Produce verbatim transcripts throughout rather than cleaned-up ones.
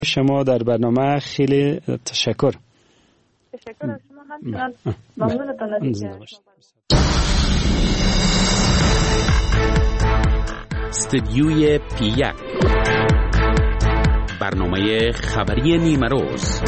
شما در برنامه خیلی تشکر. تشکر از شما، همچنان ممنونتان از استدیوی پی یک، برنامه خبری نیمه روز.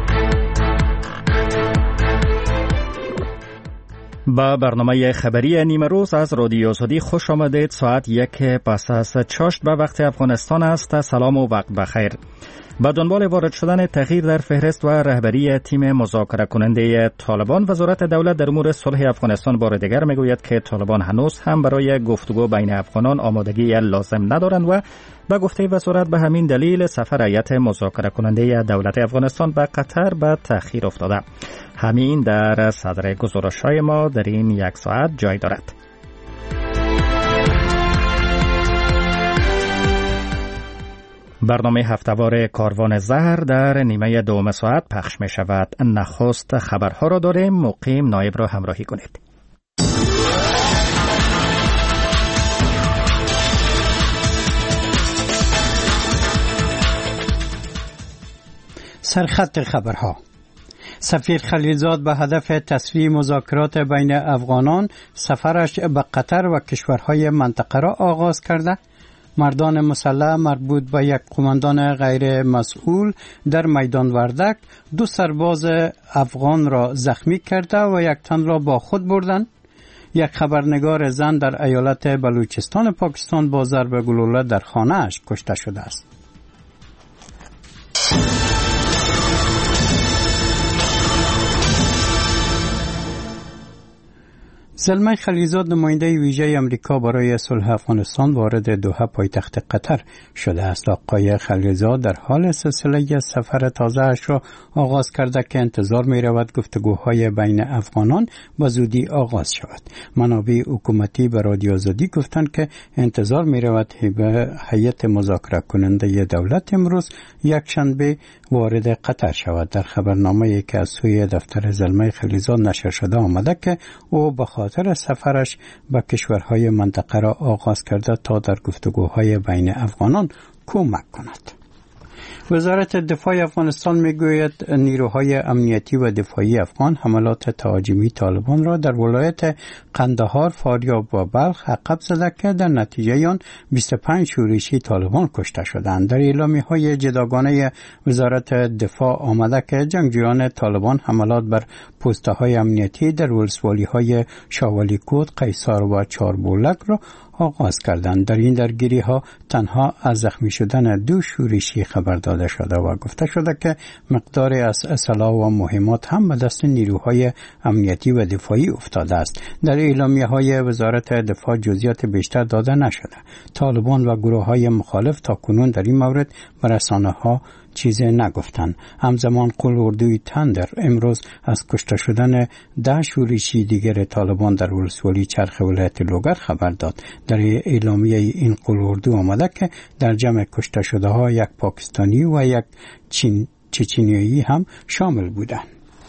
با برنامه خبری نیمه روز از رادیو آزادی خوش آمدید. ساعت یک پس از چاشت به وقت افغانستان است. سلام و وقت بخیر. با دنبال وارد شدن تغییر در فهرست و رهبری تیم مذاکره کننده طالبان، وزارت دولت در امور صلح افغانستان بار دیگر میگوید که طالبان هنوز هم برای گفتگو بین افغانان آمادگی لازم ندارند و با گفته وزارت به همین دلیل سفر هیئت مذاکره کننده دولت افغانستان به قطر به تأخیر افتاده. همین در صدر گزارش‌های ما در این یک ساعت جای دارد. برنامه هفته‌وار کاروان زهر در نیمه دوم ساعت پخش می شود. نخست خبرها را داریم. مقیم نایب را همراهی کنید. سرخط خبرها: سفیر خلیلزاد به هدف تسریع مذاکرات بین افغانان سفرش به قطر و کشورهای منطقه را آغاز کرده. مردان مسلح مربوط به یک قماندان غیر مسئول در میدان وردک دو سرباز افغان را زخمی کرده و یک تن را با خود بردند. یک خبرنگار زن در ایالت بلوچستان پاکستان با ضرب گلوله در خانه‌اش کشته شده است. زلمه خلیلزاد نماینده ویژه امریکا برای صلح افغانستان وارد دوحه پایتخت قطر شده است. آقای خلیلزاد در حال سلسله سفر تازه‌اش را آغاز کرده که انتظار می رود گفتگوهای بین افغانان به زودی آغاز شود. منابع حکومتی به رادیو آزادی گفتند که انتظار می رود هیئت مذاکره کننده دولت امروز یک شنبه وارد قطر شود. در خبرنامه‌ای که از سوی دفتر زلمه خلیلزاد نشر شده آمده که او به خاطر سفرش به کشورهای منطقه را آغاز کرده تا در گفتگوهای بین افغانان کمک کند. وزارت دفاع افغانستان میگوید نیروهای امنیتی و دفاعی افغان حملات تهاجمی طالبان را در ولایت قندهار، فاریاب و بلخ عقب زده که در نتیجه آن بیست و پنج شورشی طالبان کشته شدند. در اعلامیه‌های جداگانه وزارت دفاع آمده که جنگجویان طالبان حملات بر پست‌های امنیتی در ولسوالی‌های شاولی کوت، قیصر و چاربولک را آغاز کردند. در این درگیری ها تنها از زخمی شدن دو شورشی خبر داده شده و گفته شده که مقداری از اسلحه و مهمات هم به دست نیروهای امنیتی و دفاعی افتاده است. در اعلامیه های وزارت دفاع جزئیات بیشتر داده نشده. طالبان و گروه های مخالف تا کنون در این مورد به رسانه ها چیزی نگفتند. همزمان قول اردوی تندر امروز از کشته شدن ده شورشی دیگر طالبان در ولسوالی چرخ ولایت لوگر خبر داد. در اعلامیه این قول اردو آمده که در جمع کشته شده ها یک پاکستانی و یک چین چچنیایی هم شامل بودند.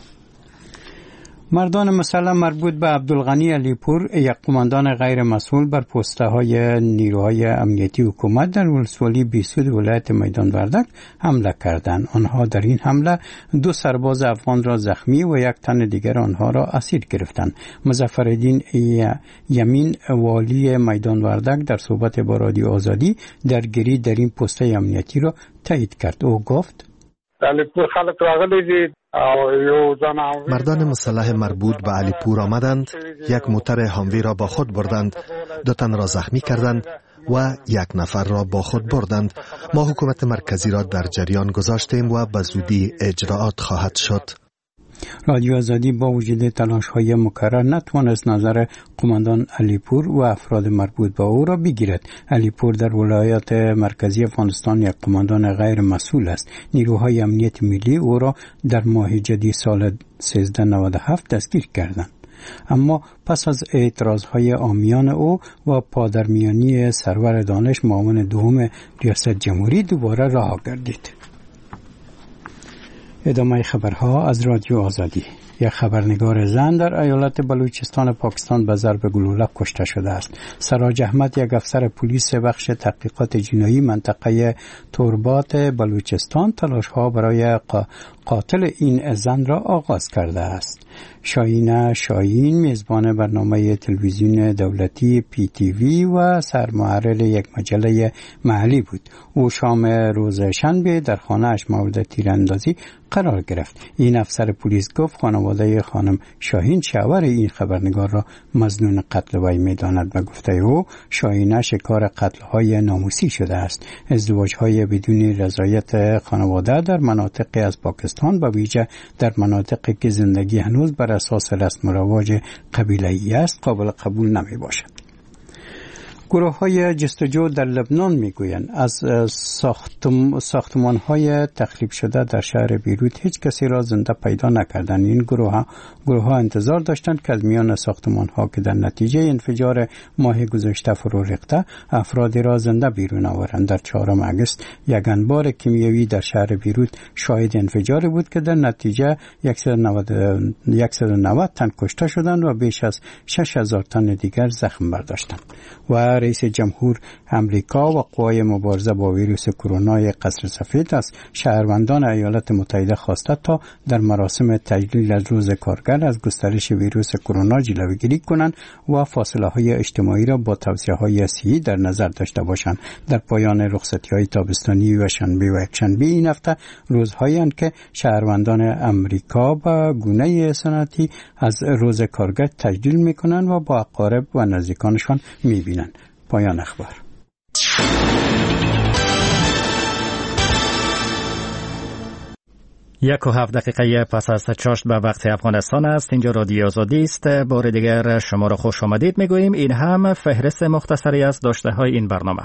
مردان مسلح مربوط به عبدالغنی علیپور، یک قماندان غیر مسئول بر پست‌های نیروهای امنیتی حکومت در ولسوالی بیسود ولایت میدان وردک حمله کردند. آنها در این حمله دو سرباز افغان را زخمی و یک تن دیگر آنها را اسیر گرفتند. مظفرالدین یمین والی میدان وردک در صحبت با رادیو آزادی درگیری در این پست امنیتی را تایید کرد. او گفت: علیپور خلق راغلی دي. مردان مسلح مربوط به علیپور آمدند، یک موتر هاموی را با خود بردند، دو تن را زخمی کردند و یک نفر را با خود بردند. ما حکومت مرکزی را در جریان گذاشتیم و به زودی اجراعات خواهد شد. رادیو آزادی با وجود تلاش‌های مکرر نتوانست نظر قماندان علیپور و افراد مربوط به او را بگیرد. علیپور در ولایت مرکزی افغانستان یک قماندان غیر مسئول است. نیروهای امنیت ملی او را در ماه جدی سال سیزده نود و هفت دستگیر کردند. اما پس از اعتراضهای عامیان او و پادرمیانی سرور دانش معاون دوم ریاست جمهوری دوباره رها گردید. ادامه خبرها از رادیو آزادی. یک خبرنگار زن در ایالت بلوچستان پاکستان به ضرب گلوله کشته شده است. سراج احمد، یک افسر پلیس بخش تحقیقات جنایی منطقه توربات بلوچستان، تلاش‌ها برای قاتل این زن را آغاز کرده است. شاهینه شاهین میزبان برنامه تلویزیون دولتی پی تی وی و سرمحرر یک مجله محلی بود. او شام روز شنبه در خانه‌اش مورد تیراندازی قرار گرفت. این افسر پلیس گفت خانواده خانم شاهین شوهر این خبرنگار را مظنون قتل وی می‌داند و گفته او شاهینه شکار قتل‌های ناموسی شده است. ازدواج‌های بدون رضایت خانواده در مناطقی از پاکستان به ویژه در مناطقی که زندگی هنوز بر اساس رسم و رواج قبیله‌ای است قابل قبول نمی‌باشد. گروه های جستجو در لبنان میگویند از ساختم ساختمان های تخریب شده در شهر بیروت هیچ کسی را زنده پیدا نکردند. این گروه ها گروه ها انتظار داشتند که از میان ساختمان ها که در نتیجه انفجار ماه گذشته فرو ریخته افرادی را زنده بیرون آورند. در چهارم آگوست یک انبار کیمیایی در شهر بیروت شاهد انفجاری بود که در نتیجه صد و نود تن کشته شدند و بیش از شش هزار تن دیگر زخم برداشتند. و رئیس جمهور امریکا و قوای مبارزه با ویروس کرونا قصر سفید از شهروندان ایالات متحده خواسته تا در مراسم تجلیل از روز کارگر از گسترش ویروس کرونا جلوگیری کنند و فاصله های اجتماعی را با توصیه های صحی در نظر داشته باشند. در پایان رخصتی های تابستانی و شنبه و یکشنبه این هفته روزهایی اند که شهروندان امریکا با گونه سنتی از روز کارگر تجلیل می کنند و با اقارب و نزدیکانشان می بینند. پایان اخبار. یک و هفت دقیقه پس از چاشت به وقت افغانستان است. اینجا رادیو آزادی است. بار دیگر شما را خوش آمدید میگوییم. این هم فهرست مختصری از داشته های این برنامه.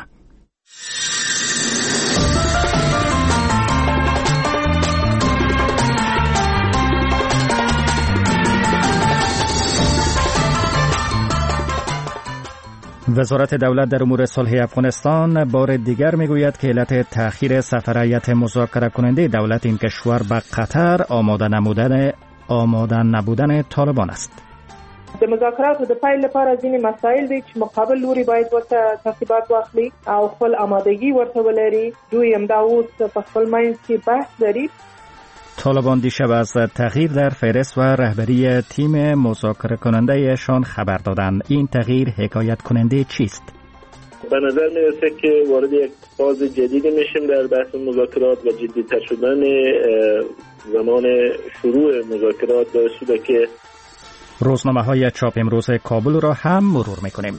وزارت دولت در امور صلح افغانستان بار دیگر میگوید که علت تأخیر سفر هیئت مذاکره کننده دولت این کشور به قطر آماده نبودن آماده نبودن طالبان است. د مذاکراتو د پیل لپاره ځینې مسایل دي چې مقابل لوري باید ورته ترتیبات واخلي او خپل آمادگی ورته ولري. دوی هم دا اوس په خپل منځ کې بحث لري. طالبان دیشب از تغییر در فهرست و رهبری تیم مذاکره کننده شان خبر دادند. این تغییر حکایت کننده چیست؟ به نظر میرسه که وارد یک فاز جدیدی میشیم در بحث مذاکرات و جدی‌تر شدن زمان شروع مذاکرات باعث شده که روزنامه های چاپ امروز کابل را هم مرور میکنیم.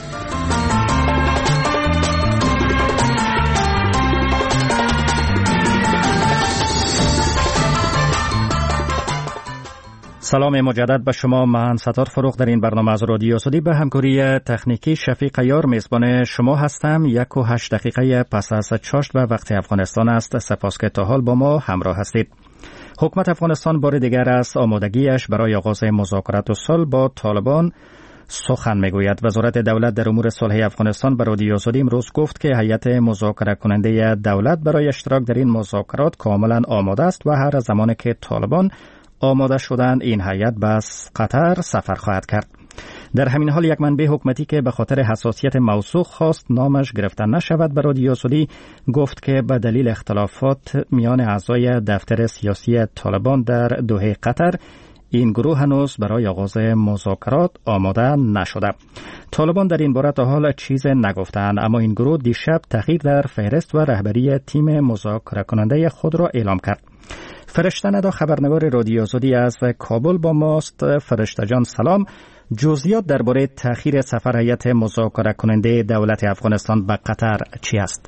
سلام مجدد به شما. من ستار فروغ در این برنامه از رادیو آزادی به همکاری تکنیکی شفیق یار میزبان شما هستم. یک و هشت دقیقه پس از چاشت به وقت افغانستان است. سپاس که تا حال با ما همراه هستید. حکومت افغانستان بار دیگر از آمادگیش برای آغاز مذاکرات صلح با طالبان سخن میگوید. وزارت دولت در امور صلح افغانستان به رادیو آزادی امروز گفت که هیئت مذاکره کننده دولت برای اشتراک در این مذاکرات کاملا آماده است و هر زمانی که طالبان آماده شدند این هیئت به قطر سفر خواهد کرد. در همین حال یک منبع حکومتی که به خاطر حساسیت موضوع خواست نامش گرفته نشود به رادیو آزادی گفت که به دلیل اختلافات میان اعضای دفتر سیاسی طالبان در دوحه قطر این گروه هنوز برای آغاز مذاکرات آماده نشده. طالبان در این باره تا حال چیز نگفتند، اما این گروه دیشب تغییر در فهرست و رهبری تیم مذاکره کننده خود را اعلام کرد. فرشته ندا خبرنگار رادیو آزادی از کابل با ماست. فرشته جان سلام. جزئیات درباره تأخیر سفر هیئت مذاکره کننده دولت افغانستان به قطر چی است؟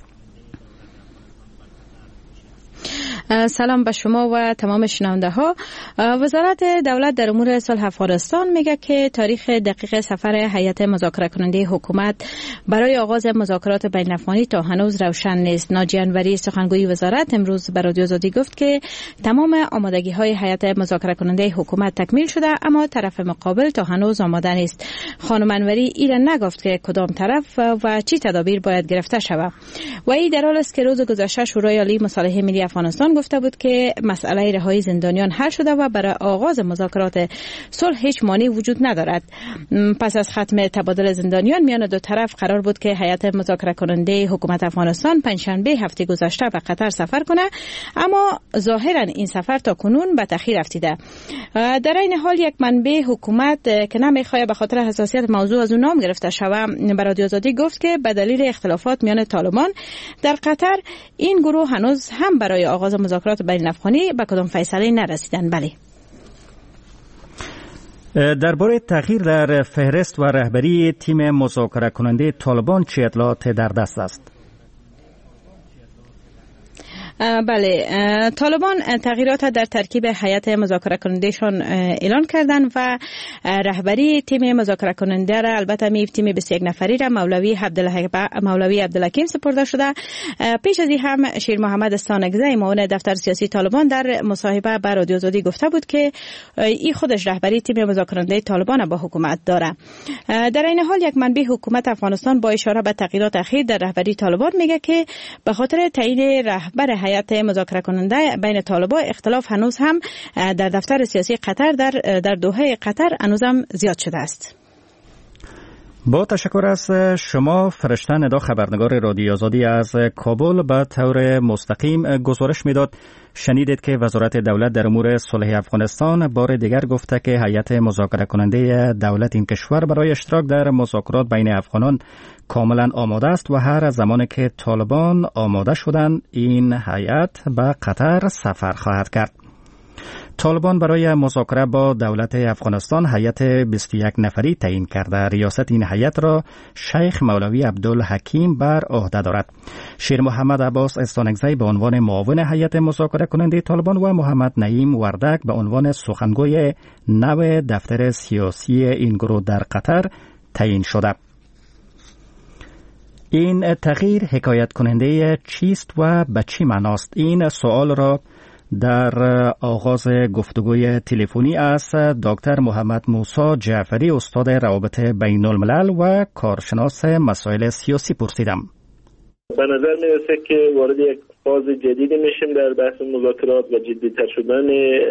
سلام به شما و تمام شنونده ها. وزارت دولت در امور صلح افغانستان میگه که تاریخ دقیق سفر هیئت مذاکره کننده حکومت برای آغاز مذاکرات بین الافغانی تا هنوز روشن نیست. ناجی انوری سخنگوی وزارت امروز به رادیو آزادی گفت که تمام آمادگی های هیئت مذاکره کننده حکومت تکمیل شده اما طرف مقابل تا هنوز آماده نیست. خانم انوری ایران نگفت که کدام طرف و چی تدابیر باید گرفته شود. و این در حالی است که روز گذشته شورای عالی مصالحه ملی افغانستان گفته بود که مسئله رهایی زندانیان حل شده و برای آغاز مذاکرات صلح هیچ مانعی وجود ندارد. پس از ختم تبادل زندانیان میان دو طرف قرار بود که هیئت مذاکره کننده حکومت افغانستان پنجشنبه هفته گذشته به قطر سفر کنه، اما ظاهرا این سفر تا کنون به تأخیر افتیده. در این حال یک منبع حکومت که نمیخواد به خاطر حساسیت موضوع از اون نام گرفته شود به رادیو آزادی گفت که به دلیل اختلافات میان طالبان در قطر این گروه هنوز هم برای آغاز مذاکرات بین افغانی به کدام فیصله نرسیدن. بله، درباره تغییر در فهرست و رهبری تیم مذاکره کننده طالبان چه اطلاعات در دست است؟ بله، طالبان تغییرات در ترکیب هیئت مذاکره کنندهشان اعلان کردند و رهبری تیم مذاکره کننده را، البته می تیم بیست و یک نفری را مولوی عبدالله مولوی عبدالحکیم سپرده شده. پیش از این هم شیر محمد استانکزی معاون دفتر سیاسی طالبان در مصاحبه با رادیو آزادی گفته بود که این خودش رهبری تیم مذاکره کننده طالبان با حکومت داره. در این حال یک منبع حکومت افغانستان با اشاره به تغییرات اخیر در رهبری طالبان میگه که به خاطر تعیین رهبر هیئت مذاکره کننده بین طالبان اختلاف هنوز هم در دفتر سیاسی قطر در در دوحه قطر هنوز هم زیاد شده است. با تشکر از شما فرشته ندا، خبرنگار رادیو آزادی از کابل، به طور مستقیم گزارش میداد. شنیدید که وزارت دولت در امور صلح افغانستان بار دیگر گفته که هیئت مذاکره کننده دولت این کشور برای اشتراک در مذاکرات بین افغانان کاملا آماده است و هر زمانی که طالبان آماده شدند این هیئت به قطر سفر خواهد کرد. طالبان برای مذاکره با دولت افغانستان هیئت بیست و یک نفری تعیین کرده. ریاست این هیئت را شیخ مولوی عبدالحکیم بر عهده دارد. شیر محمد عباس استانکزی به عنوان معاون هیئت مذاکره کننده طالبان و محمد نعیم وردک به عنوان سخنگوی نو دفتر سیاسی این گروه در قطر تعیین شده. این تغییر حکایت کننده چیست و به چی معناست؟ این سوال را در آغاز گفتگوی تلفنی از دکتر محمد موسی جعفری، استاد روابط بین الملل و کارشناس مسائل سیاسی پرسیدم. به نظر میرسه که وارد یک فاز جدیدی میشیم در بحث مذاکرات و جدی‌تر شدن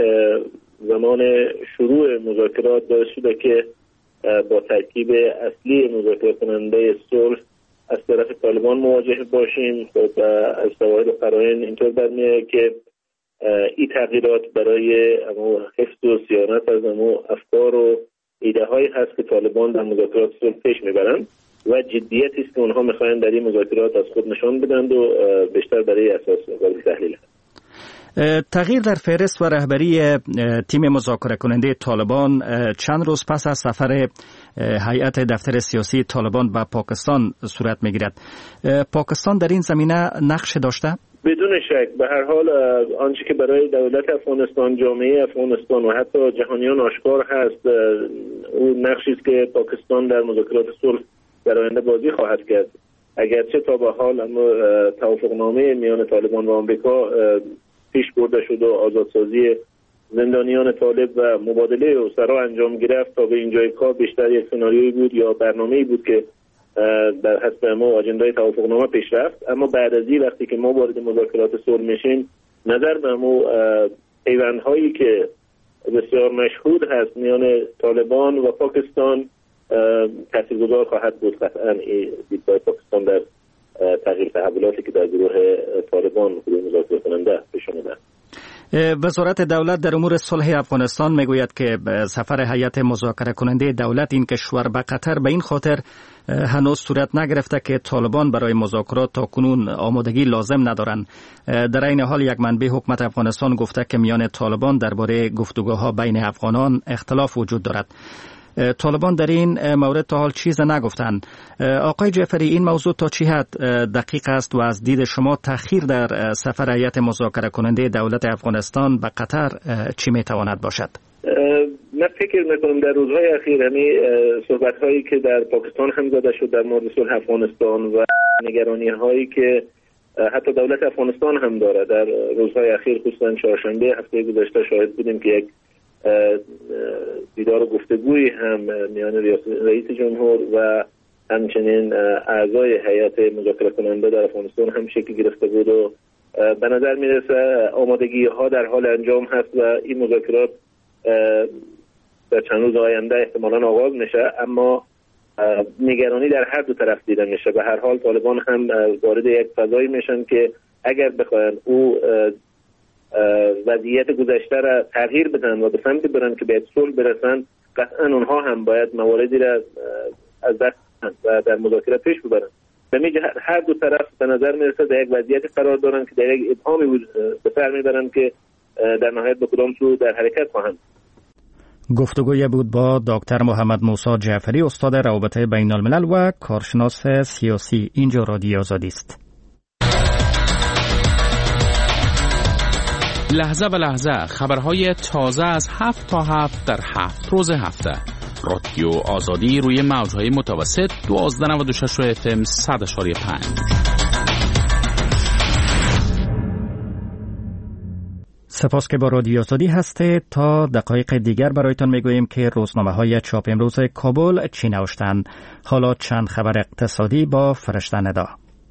زمان شروع مذاکرات باعث شده که با ترکیب اصلی مذاکره کننده صلح از طرف طالبان مواجه باشیم. خب از شواهد و قرائن اینطور برمیاد که این تغییرات برای حفظ و صیانت از امو افکار و ایده هایی هست که طالبان در مذاکرات صلح پیش میبرند و جدیتی است که اونها میخواین در این مذاکرات از خود نشان بدند و بیشتر برای اساس قابل تحلیل هست. تغییر در فهرست و رهبری تیم مذاکره کننده طالبان چند روز پس از سفر هیئت دفتر سیاسی طالبان به پاکستان صورت میگیرد. پاکستان در این زمینه نقش داشته؟ بدون شک. به هر حال آنچه که برای دولت افغانستان، جامعه افغانستان و حتی جهانیان آشکار هست، اون نقشی است که پاکستان در مذاکرات صلح در آینده بازی خواهد کرد. اگرچه تا به حال اما توافقنامه میان طالبان و آمریکا پیش برده شد و آزادسازی زندانیان طالب و مبادله اسرا انجام گرفت، تا به اینجای کار بیشتر یک سناریویی بود یا برنامه‌ای بود که در حسب ما آجندای توافقنامه پیش رفت. اما بعد از این وقتی که ما وارد مذاکرات صلح میشیم، نظر به ما پیوندهایی که بسیار مشهود هست میان طالبان و پاکستان تاثیرگذار خواهد بود. قطعا دیدگاه پاکستان در تغییر تحولاتی که در گروه طالبان گروه مذاکره کننده پیش آمده. وزارت دولت در امور صلح افغانستان میگوید که سفر هیئت مذاکره کننده دولت این کشور به قطر به این خاطر هنوز صورت نگرفته که طالبان برای مذاکرات تا کنون آمادگی لازم ندارند. در این حال یک منبع حکومت افغانستان گفته که میان طالبان درباره گفتگوها بین افغانان اختلاف وجود دارد. طالبان در این مورد تا حال چیز نگفتند. آقای جعفری، این موضوع تا چه حد دقیق است و از دید شما تأخیر در سفر هیئت مذاکره کننده دولت افغانستان به قطر چی میتواند باشد؟ من فکر میکنم در روزهای اخیر همین صحبت هایی که در پاکستان هم زده شد در مورد صلح افغانستان و نگرانی هایی که حتی دولت افغانستان هم داره، در روزهای اخیر خصوصا چهارشنبه هفته گذشته شاهد بودیم که یک دیدار و گفتگوی هم میان رئیس جمهور و همچنین اعضای هیئت مذاکره کننده در افغانستان هم شکل گرفته بود و به نظر میرسه آمادگی ها در حال انجام هست و این مذاکرات در چند روز آینده احتمالاً آغاز میشه، اما نگرانی در هر دو طرف دیده میشه. به هر حال طالبان هم وارد یک فضایی میشن که اگر بخواین او وضعیت گذشته را تغییر بدن و به سمتی برن که به صلح برسن، قطعا اونها هم باید مواردی را از دست و در مذاکره پیش ببرن. به میجه هر دو طرف به نظر میرسه در یک وضعیت قرار دارن که در یک ابهامی به سر میبرن که در نهایت به کدام سو در حرکت خواهند. گفتگوی بود با دکتر محمد موسی جعفری، استاد روابط بین الملل و کارشناس سیاسی. اینجا رادیو آزادی است. لحظه به لحظه خبرهای تازه از هفت تا هفت در هفت روز هفته. رادیو آزادی روی موجهای متوسط دوازده نود و شش اف ام صد اشاری پنج. سپاس که با رادیو آزادی هستید. تا دقایق دیگر برایتان میگوییم که روزنامه‌های چاپ امروز کابل چی نوشتند. حالا چند خبر اقتصادی با فرشته ندا.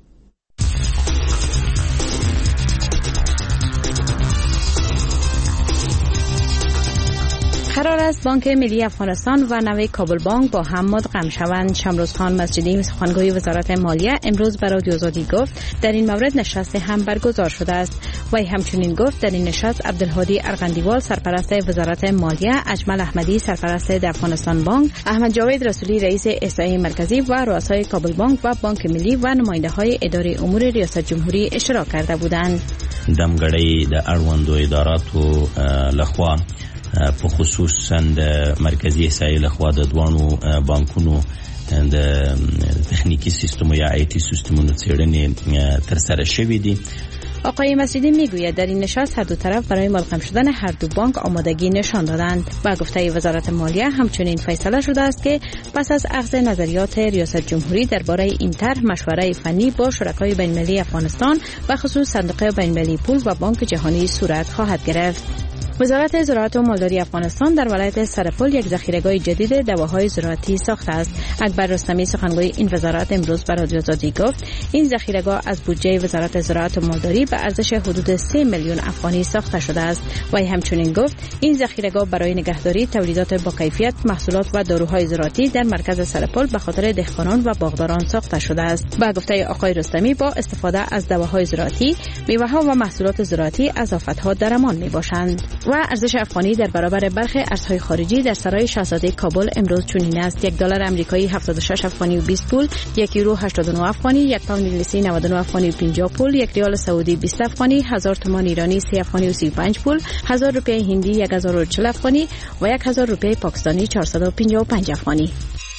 قرار است بانک ملی افغانستان و نوه کابل بانک با هم مدغم شوند. شمروز خان مسجدی، سخنگوی وزارت مالیه، امروز به رادیو آزادی گفت در این مورد نشست هم برگزار شده است. وی همچنین گفت در این نشست عبدالهادی ارغندیوال سرپرست وزارت مالیه، اجمل احمدی سرپرست افغانستان بانک، احمد جاوید رسولی رئیس احصایی مرکزی و رؤسای کابل بانک و بانک ملی و نماینده‌های اداره امور ریاست جمهوری اشتراک کرده بودند. دمګړی د اړوندو اداراتو لخوا په خصوص د مرکزی احصایې لخوا د دوانو بانکونو د تخنیکی سیستم یا آی تی سیستمونو څېړنې ترسره شوې دي. آقای مسجدی میگوید در این نشست هر دو طرف برای ملغم شدن هر دو بانک آمادگی نشان دادند. با گفته وزارت مالیه همچنین فیصله شده است که پس از اخذ نظریات ریاست جمهوری درباره این طرح مشوره فنی با شرکای بین‌المللی افغانستان و خصوص صندوق بین‌المللی پول و بانک جهانی صورت خواهد گرفت. وزارت زراعت و مالداری افغانستان در ولایت سرپل یک ذخیره‌گاه جدید دواهای زراعتی ساخته است. اکبر رستمی سخنگوی این وزارت امروز به رادیو آزادی گفت این ذخیره‌گاه از بودجه وزارت زراعت و مالداری به ارزش حدود سه میلیون افغانی ساخته شده است. و همچنین گفت این ذخیره‌گاه برای نگهداری تولیدات با کیفیت، محصولات و داروهای زراعتی در مرکز سرپل به خاطر دهقانان و باغداران ساخته شده است. با گفته آقای رستمی با استفاده از دواهای زراعتی، میوه‌ها و محصولات زراعتی از آفت‌ها درمان میباشند. و ارزش افغانی در برابر برخی ارزهای خارجی در سرای شاهزاده کابل امروز چنین است: یک دلار آمریکایی هفتاد و شش افغانی و بیست پول، یک یورو هشتاد و نه افغانی، یک پوند انگلیسی نود و نه افغانی و پنجاه پول، یک ریال سعودی بیست افغانی، هزار تومان ایرانی سه افغانی و سی و پنج پول، هزار روپیه هندی یک هزار و چهل افغانی و یک هزار روپیه پاکستانی چهارصد و پنجاه و پنج افغانی.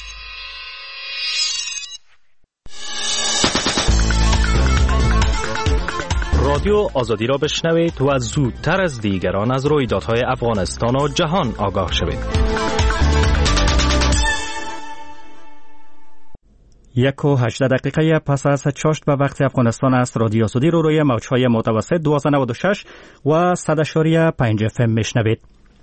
رادیو آزادی را بشنوید و زودتر از دیگران از رویدادهای افغانستان و جهان آگاه شوید. یک و هجده دقیقه پس از چاشت به وقت افغانستان است. رادیو آزادی رو روی موجهای متوسط دوازده نود و شش و صد اشاری پنج اف ام میشنوید.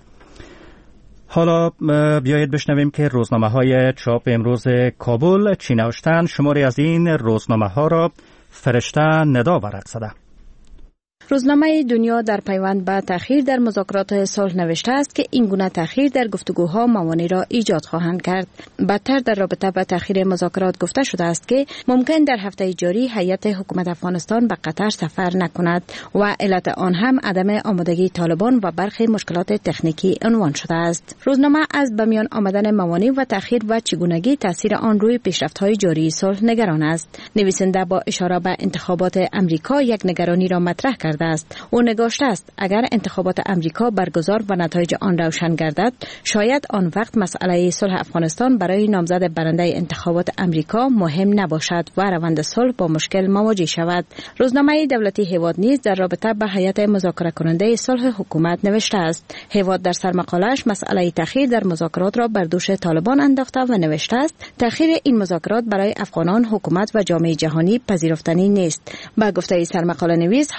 حالا بیایید بشنویم که روزنامه های چاپ امروز کابل چی نوشتند. شماری از این روزنامه ها را فرشته ندا ورق زده. روزنامه دنیا در پیوند به تأخیر در مذاکرات صلح نوشته است که این گونه تأخیر در گفتگوها موانع را ایجاد خواهند کرد. بدتر در رابطه با تأخیر مذاکرات گفته شده است که ممکن در هفته جاری هیئت حکومت افغانستان به قطر سفر نکند و علت آن هم عدم آمادگی طالبان و برخی مشکلات تکنیکی عنوان شده است. روزنامه از به میان آمدن موانع و تأخیر و چگونگی تاثیر آن روی پیشرفت‌های جاری صلح نگران است. نویسنده با اشاره به انتخابات امریکا یک نگرانی را مطرح کرد است. او نگاشته است اگر انتخابات امریکا برگزار و نتایج آن روشن گردد، شاید آن وقت مسئله صلح افغانستان برای نامزد برنده انتخابات امریکا مهم نباشد و روند صلح با مشکل مواجه شود. روزنامه دولتی هیواد نیز در رابطه با هیئت مذاکره کننده صلح حکومت نوشته است. هیواد در سرمقاله‌اش مسئله تأخیر در مذاکرات را بر دوش طالبان انداخته و نوشته است تأخیر این مذاکرات برای افغانان، حکومت و جامعه جهانی پذیرفتنی نیست. با گفته سرمقاله نویس، حالا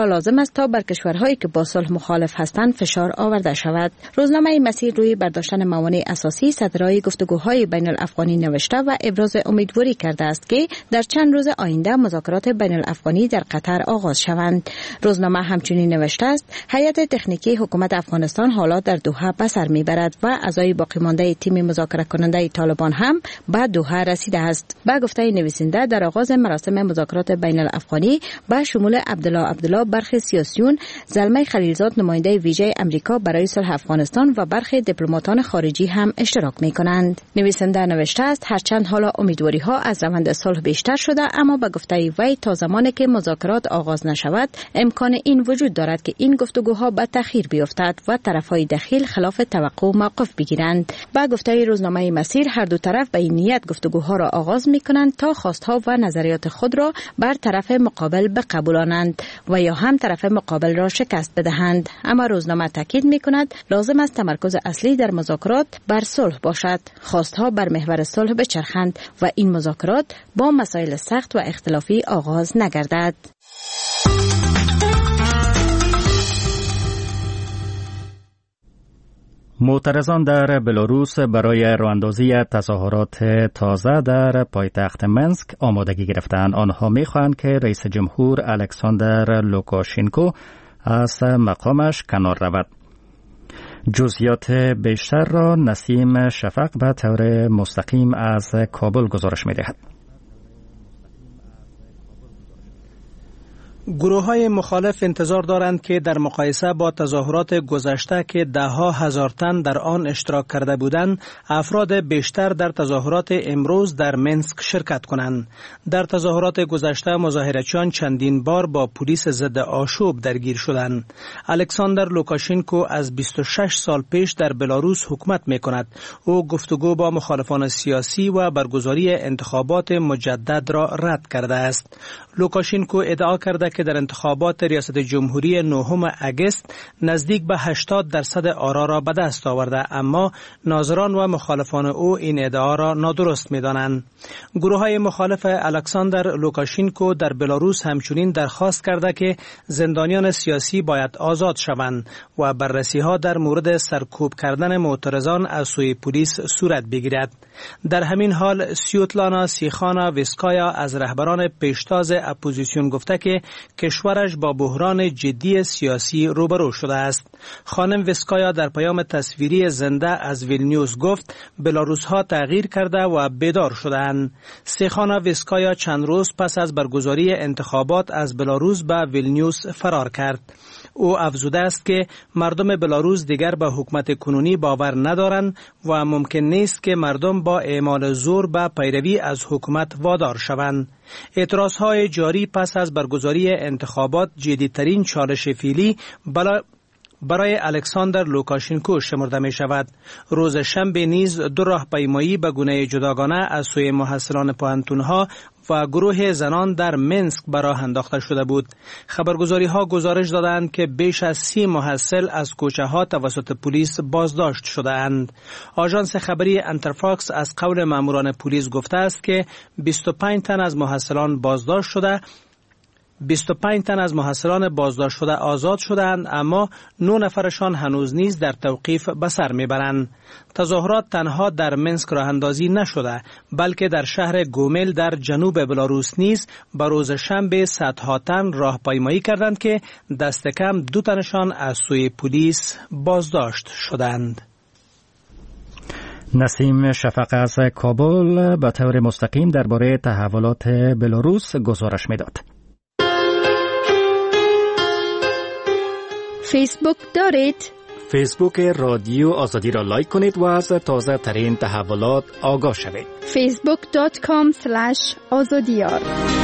لازم است تا بر کشورهایی که با صلح مخالف هستند فشار آورده شود. روزنامه مسیر روی برداشتن موانع اساسی صدرای گفتگوهای بین الافغانی نوشته و ابراز امیدواری کرده است که در چند روز آینده مذاکرات بین الافغانی در قطر آغاز شوند. روزنامه همچنین نوشته است هیئت تکنیکی حکومت افغانستان حالا در دوحه به سر میبرد و اعضای باقی مانده تیم مذاکره کننده طالبان هم به دوحه رسیده است. با گفته نویسنده در آغاز مراسم مذاکرات بین الافغانی با شمول عبدالله عبدالله برخی سیاسیون، زلمه خلیلزاد نماینده ویژه امریکا برای صلح افغانستان و برخی دیپلماتان خارجی هم اشتراک می‌کنند. نویسنده نوشته است هرچند حالا امیدواری ها از روند صلح بیشتر شده، اما با گفته وی تا زمانی که مذاکرات آغاز نشود امکان این وجود دارد که این گفتگوها به تأخیر بیفتد و طرفهای دخیل خلاف توقع موقف بگیرند. با گفته روزنامه مسیر هر دو طرف به این نیت گفتگوها را آغاز می‌کنند تا خواستها و نظریات خود را بر طرف مقابل بقبولانند و یا هم طرف مقابل را شکست بدهند. اما روزنامه تاکید می‌کند لازم است تمرکز اصلی در مذاکرات بر صلح باشد، خواستها بر محور صلح بچرخند و این مذاکرات با مسائل سخت و اختلافی آغاز نگردد. معترضان در بلاروس برای راهاندازی تظاهرات تازه در پایتخت منسک آمادگی گرفتند. آنها می‌خواهند که رئیس جمهور الکساندر لوکاشنکو از مقامش کنار رود. جزئیات بیشتر را نسیم شفق به طور مستقیم از کابل گزارش می‌دهد. گروه های مخالف انتظار دارند که در مقایسه با تظاهرات گذشته که ده ها هزار تن در آن اشتراک کرده بودند، افراد بیشتر در تظاهرات امروز در منسک شرکت کنند. در تظاهرات گذشته مظاهرچیان چندین بار با پلیس ضد آشوب درگیر شدند. الکساندر لوکاشنکو از بیست و شش سال پیش در بلاروس حکومت می کند. او گفتگو با مخالفان سیاسی و برگزاری انتخابات مجدد را رد کرده است. لوکاشنکو ادعا کرده که در انتخابات ریاست جمهوری نهم اگست نزدیک به هشتاد درصد آرا را به دست آورده، اما ناظران و مخالفان او این ادعا را نادرست می‌دانند. گروه‌های مخالف الکساندر لوکاشنکو در بلاروس همچنین درخواست کرده که زندانیان سیاسی باید آزاد شوند و بررسی‌ها در مورد سرکوب کردن معترضان از سوی پلیس صورت بگیرد. در همین حال سیوتلانا سیخانا ویسکایا از رهبران پیشتاز اپوزیسیون گفته که کشورش با بحران جدی سیاسی روبرو شده است. خانم ویسکایا در پیام تصویری زنده از ویلنیوس گفت بلاروس ها تغییر کرده و بیدار شدند. سیخانا ویسکایا چند روز پس از برگزاری انتخابات از بلاروس به ویلنیوس فرار کرد. او افزوده است که مردم بلاروس دیگر به حکومت کنونی باور ندارند و ممکن نیست که مردم با اعمال زور به پیروی از حکومت وادار شوند. اعتراضهای جاری پس از برگزاری انتخابات جدی‌ترین چالش فعلی بلا برای الکساندر لوکاشنکو شمرده می شود. روز شنبه نیز دو راهپیمایی به گونه جداگانه از سوی محصلان پوهنتون‌ها و گروه زنان در منسک به راه انداخته شده بود. خبرگزاری ها گزارش دادند که بیش از سی محصل از کوچه ها توسط پلیس بازداشت شده اند. آژانس خبری انترفاکس از قول ماموران پلیس گفته است که بیست و پنج تن از محصلان بازداشت شده بیست و پنج تن از محصلان بازداشت شده آزاد شدند، اما نه نفرشان هنوز نیز در توقیف به سر میبرند. تظاهرات تنها در منسک راه اندازی نشده، بلکه در شهر گومل در جنوب بلاروس نیز به روز شنبه صدها تن راهپیمایی کردند که دست کم دو تنشان از سوی پلیس بازداشت شدند. نسیم شفق از کابل به طور مستقیم درباره تحولات بلاروس گزارش میداد. فیسبوک دارید؟ فیسبوک رادیو آزادی را لایک کنید و از تازه ترین تحولات آگاه شوید. فیسبوک دات کام سلش آزادیار.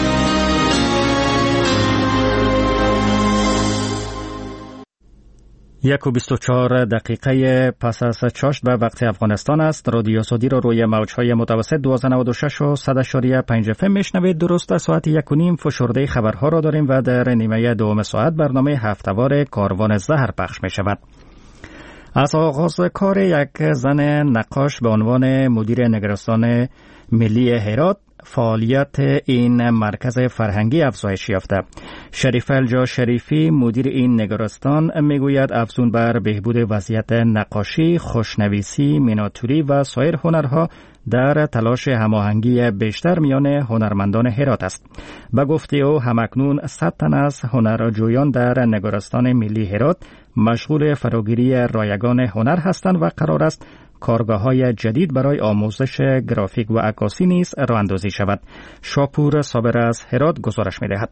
یک و بیست و چهار دقیقه پس از چاشت به وقت افغانستان است. رادیو آزادی را روی موجهای متوسط دویست و نود و شش و صد اشاریه پنج اف ام میشنوید. درست ساعت یک و نیم فشرده خبرها را داریم و در نیمه دوم ساعت برنامه هفته‌وار کاروان زهر پخش می شود. از آغاز کار یک زن نقاش به عنوان مدیر نگرستان ملی هرات فعالیت این مرکز فرهنگی افزایش یافته. شریف الجا شریفی مدیر این نگارستان میگوید افزون بر بهبود وضعیت نقاشی، خوشنویسی، میناتوری و سایر هنرها در تلاش هماهنگی بیشتر میان هنرمندان هرات است. به گفته او همکنون صد تن از هنرجویان در نگارستان ملی هرات مشغول فراگیری رایگان هنر هستند و قرار است کارگاه‌های جدید برای آموزش گرافیک و عکاسی نیز راه اندازی شود. شاپور صابر از هرات گزارش می‌دهد.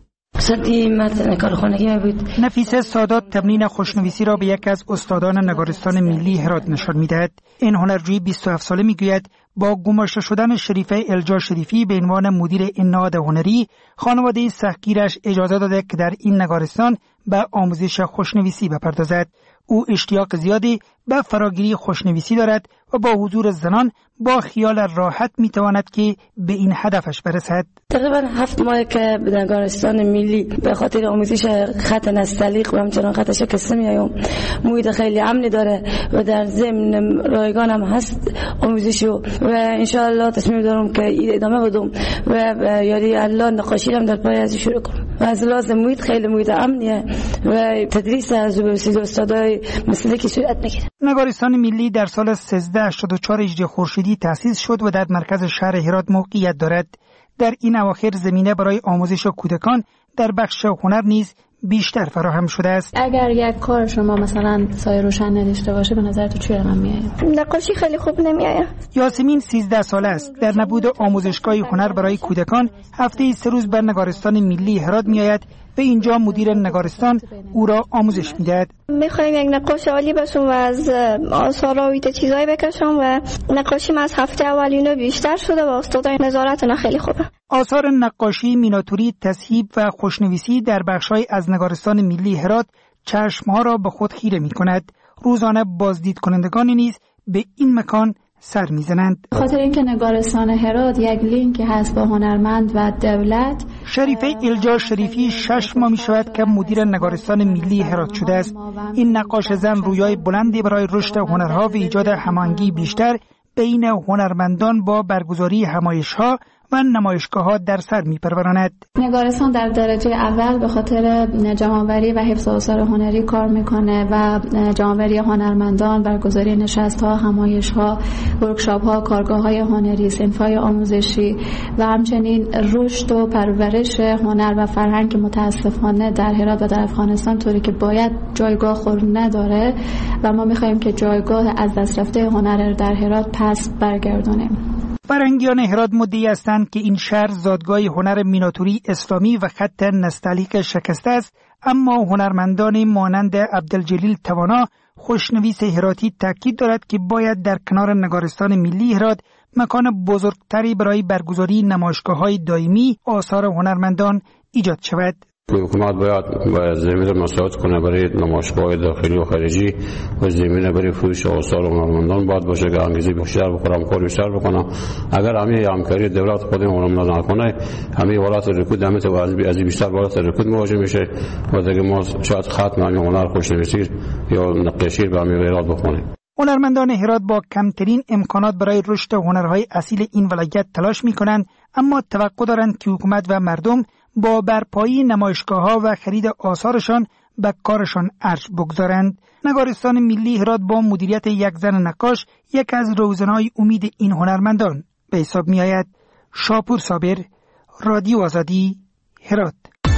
نفیسه سادات تمرین خوشنویسی را به یکی از استادان نگارستان ملی هرات نشان می‌دهد. این هنرجوی بیست و هفت ساله می‌گوید با گماشته شدن شریفه الجا شریفی به عنوان مدیر این نهاد هنری، خانواده سختگیرش اجازه داده که در این نگارستان به آموزش خوشنویسی بپردازد. او اشتیاق زیادی به فراگیری خوشنویسی دارد و با حضور زنان با خیال راحت میتواند که به این هدفش برسد. تقریبا هفت ماه که به نگارستان ملی به خاطر آموزش خط نستعلیق و همچنان خط شکسته میایم. محیط خیلی امنی داره و در ضمن رایگان هم هست آموزش و انشاءالله تصمیم دارم که ادامه بدم و یاری الله نقاشی هم در پای از شروع کنم. و از لازم محیط خیلی محیط امنیه و تدریس از استادای مثل که صورت میگیره. نگارستان ملی در سال سیزده هشتاد و چهار هجری خورشیدی تأسیس شد و در مرکز شهر هرات موقعیت دارد. در این اواخر زمینه برای آموزش کودکان در بخش هنر نیز بیشتر فراهم شده است. اگر یک کار شما مثلا سایه روشن نداشته باشه به نظر تو چی رقم میآید؟ نقاشی خیلی خوب نمیآید. یاسمین سیزده ساله است. در نبود آموزشگاه هنر برای کودکان هفته سه روز به نگارستان ملی هرات میآید و اینجا مدیر نگارستان او را آموزش میدهد. میخوایم یک نقاش عالی باشم و از آثار و چیزایی بکشم و نقاشیم از هفته اول اینو بیشتر شده و استادای نظارتنا خیلی خوبه. آثار نقاشی، میناتوری، تصحیح و خوشنویسی در بخش‌های از نگارستان ملی هرات چشم‌ها را به خود خیره می‌کند. روزانه بازدید کنندگان نیز به این مکان سر میزنند. خاطر اینکه نگارستان هرات یک لینکی هست با هنرمند و دولت. شریفه الجا شریفی شش ماه می شود که مدیر نگارستان ملی هرات شده است. این نقاش زن رویای بلندی برای رشد هنرها و ایجاد هماهنگی بیشتر بین هنرمندان با برگزاری همایش‌ها و نمایشگاه‌ها در سر می‌پروراند. نگارستان در درجه اول به خاطر جمع‌آوری و حفظ آثار هنری کار می‌کنه و جمع‌آوری هنرمندان، برگزاری نشست‌ها، همایش‌ها، ورکشاپ‌ها، کارگاه‌های هنری، صنف‌های آموزشی و همچنین رشد و پرورش هنر و فرهنگ متأسفانه در هرات و در افغانستان طوری که باید جایگاه خود نداره و ما می‌خوایم که جایگاه از دست رفته هنر در هرات پس برگردونیم. فرهنگیان هرات مدعی هستند که این شهر زادگاه هنر میناتوری اسلامی و خط نستعلیق شکسته است، اما هنرمندان مانند عبدالجلیل توانا خوشنویس هراتی تاکید دارد که باید در کنار نگارستان ملی هرات مکان بزرگتری برای برگزاری نمایشگاه‌های دائمی آثار هنرمندان ایجاد شود. حکومت باید باید زمینه مساعد کنه برای نمایشگاه داخلی و خارجی و زمینه برای فروش آثار هنرمندان باید باشه که انگیزه بیشتر بخورم کار بیشتر بکنم. اگر همه همکاری دولت خود هنرمندان نکنه همه ولایت رکود همه تو از بیشتر ولایت رکود مواجه میشه و دیگه ما شاید ختم همین هنر خوشنویسی یا نقاشی به همین هرات بخونه. هنرمندان هرات با کمترین امکانات برای رشد هنرهای اصیل این ولایت تلاش میکنند، اما توقع دارند که حکومت و مردم با برپایی نمایشگاه‌ها و خرید آثارشان به کارشان ارج بگذارند. نگارستان ملی هرات با مدیریت یک زن نقاش یک از روزنهای امید این هنرمندان به حساب می آید. شاپور صابر، رادیو آزادی، هرات.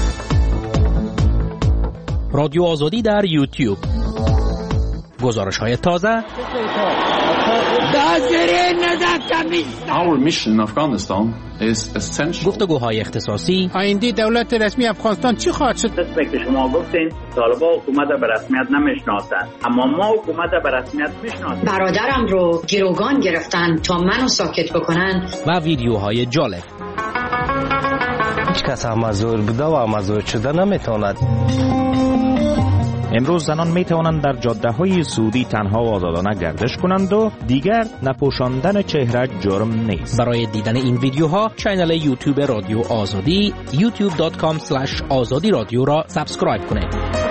رادیو آزادی در یوتیوب. گزارش‌های تازه. گفتگوهای اختصاصی. آینده دولت رسمی افغانستان چی خواهد شد؟ دسته که شما گفتین طالبان حکومت به رسمیت نمیشناسند، اما ما حکومت به رسمیت میشناسیم. برادرم رو گروگان گرفتن تا منو ساکت بکنن. و ویدیوهای جالب. هیچ کس مزور بوده و مزور شده نمیتواند. امروز زنان می توانند در جاده های سعودی تنها و آزادانه گردش کنند و دیگر نپوشاندن چهره جرم نیست. برای دیدن این ویدیوها کانال یوتیوب رادیو آزادی یوتیوب دات کام اسلش آزادی رادیو را سابسکرایب کنید.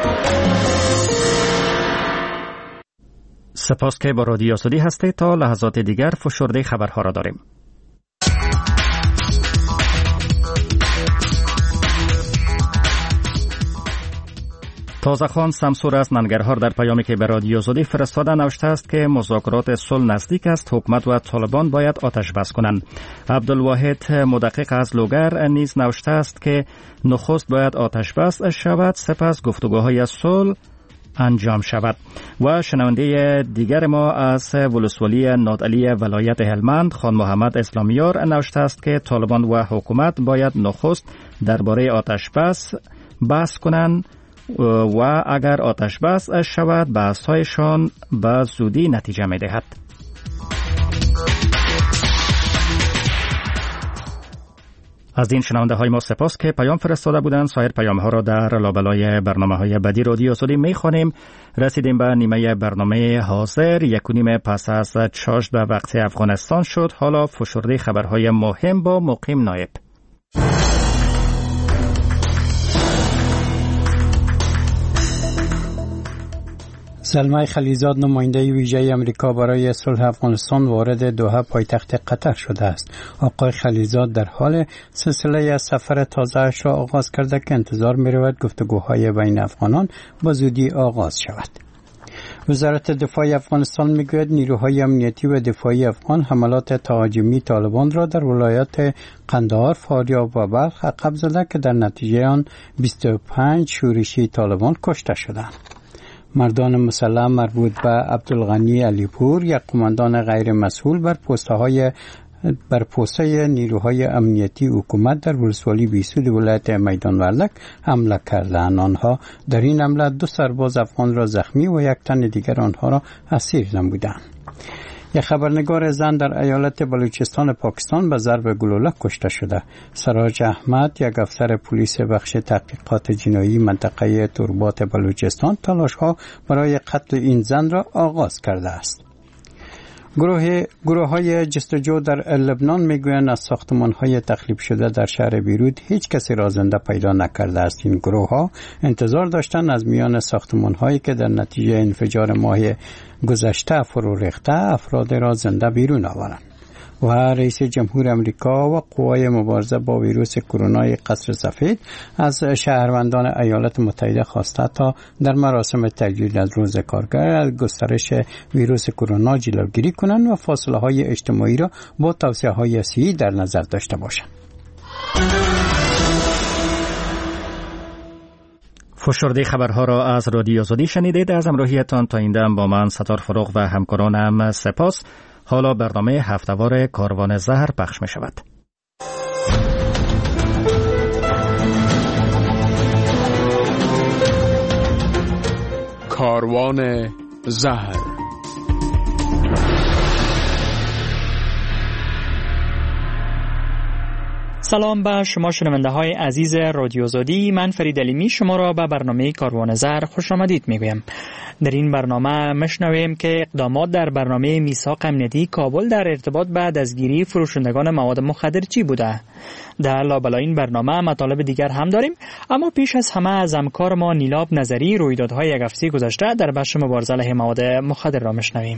سپاس که با رادیو آزادی هستید. تا لحظات دیگر فشرده خبرها را داریم. تازه خان سمسور از ننگرهار در پیامی که به رادیو آزادی فرستاده نوشته است که مذاکرات صلح نزدیک است، حکومت و طالبان باید آتش بس کنند. عبدالواحد مدقق از لوگر نیز نوشته است که نخست باید آتش بس شود، سپس گفتگوهای صلح انجام شود. و شنونده دیگر ما از ولسوالی نادعلی ولایت هلمند خان محمد اسلامیار نوشته است که طالبان و حکومت باید نخست درباره آتش بس بحث کنند و اگر آتش بس شود بحث‌هایشان به زودی نتیجه می‌دهد. از این شنونده های ما سپاس که پیام فرستاده بودند. سایر پیام ها را در لابلای برنامه های بعدی رادیو آزادی می خوانیم. رسیدیم به نیمه برنامه حاضر. یک و نیم پس از چاشت به وقت افغانستان شد. حالا فشرده خبرهای مهم با مقیم نایب. زلمه خلیزاد نماینده ویژه امریکا برای صلح افغانستان وارد دوحه پایتخت قطر شده است. آقای خلیزاد در حال سلسله از سفر تازه‌اش را آغاز کرده که انتظار می‌رود گفتگوهای بین افغانان با زودی آغاز شود. وزارت دفاع افغانستان میگوید نیروهای امنیتی و دفاعی افغان حملات تهاجمی طالبان را در ولایات قندهار، فاریاب و بلخ عقب زده که در نتیجه آن بیست و پنج شورشی طالبان کشته شدند. مردان مسلح مربوط به عبدالغنی علیپور، یک قماندان غیر مسئول بر پست‌های بر پوسته نیروهای امنیتی حکومت در ولسوالی بیسود ولایت میدان وردک حمله کردند. آنها در این حمله دو سرباز افغان را زخمی و یک تن دیگر آنها را اسیر نمودند. یک خبرنگار زن در ایالت بلوچستان پاکستان به ضرب گلوله کشته شده. سراج احمد، یک افسر پلیس بخش تحقیقات جنایی منطقه تربات بلوچستان، تلاش‌ها برای قتل این زن را آغاز کرده است. گروه گروه های جستجو در لبنان میگویند از ساختمان های تخریب شده در شهر بیروت هیچ کسی را زنده پیدا نکرده است. این گروه ها انتظار داشتند از میان ساختمان هایی که در نتیجه انفجار ماه گذشته فرو ریخته افراد را زنده بیرون آورند. و رئیس جمهور امریکا و قوای مبارزه با ویروس کرونا قصر سفید از شهروندان ایالات متحده خواسته تا در مراسم تجلیل از روز کارگر از گسترش ویروس کرونا جلوگیری کنند و فاصله های اجتماعی را با توصیه های صحی در نظر داشته باشند. فشرده خبرها را از رادیو آزادی شنیدید. از همراهیتان تا این دم با من ستار فروغ و همکارانم سپاس. حالا برنامه هفته‌وار کاروان زهر پخش می شود. کاروان زهر. سلام به شما شنونده های عزیز رادیو آزادی. من فرید علیمی شما را به برنامه کاروان زهر خوش آمدید میگویم. در این برنامه مشنویم که اقدامات در برنامه میثاق امنیتی کابل در ارتباط به دستگیری فروشندگان مواد مخدر چی بوده. در لابلای این برنامه مطالب دیگر هم داریم، اما پیش از همه از همکار ما نیلاب نظری رویدادهای یک هفته گذشته در بخش مبارزه علیه مواد مخدر را مشنویم.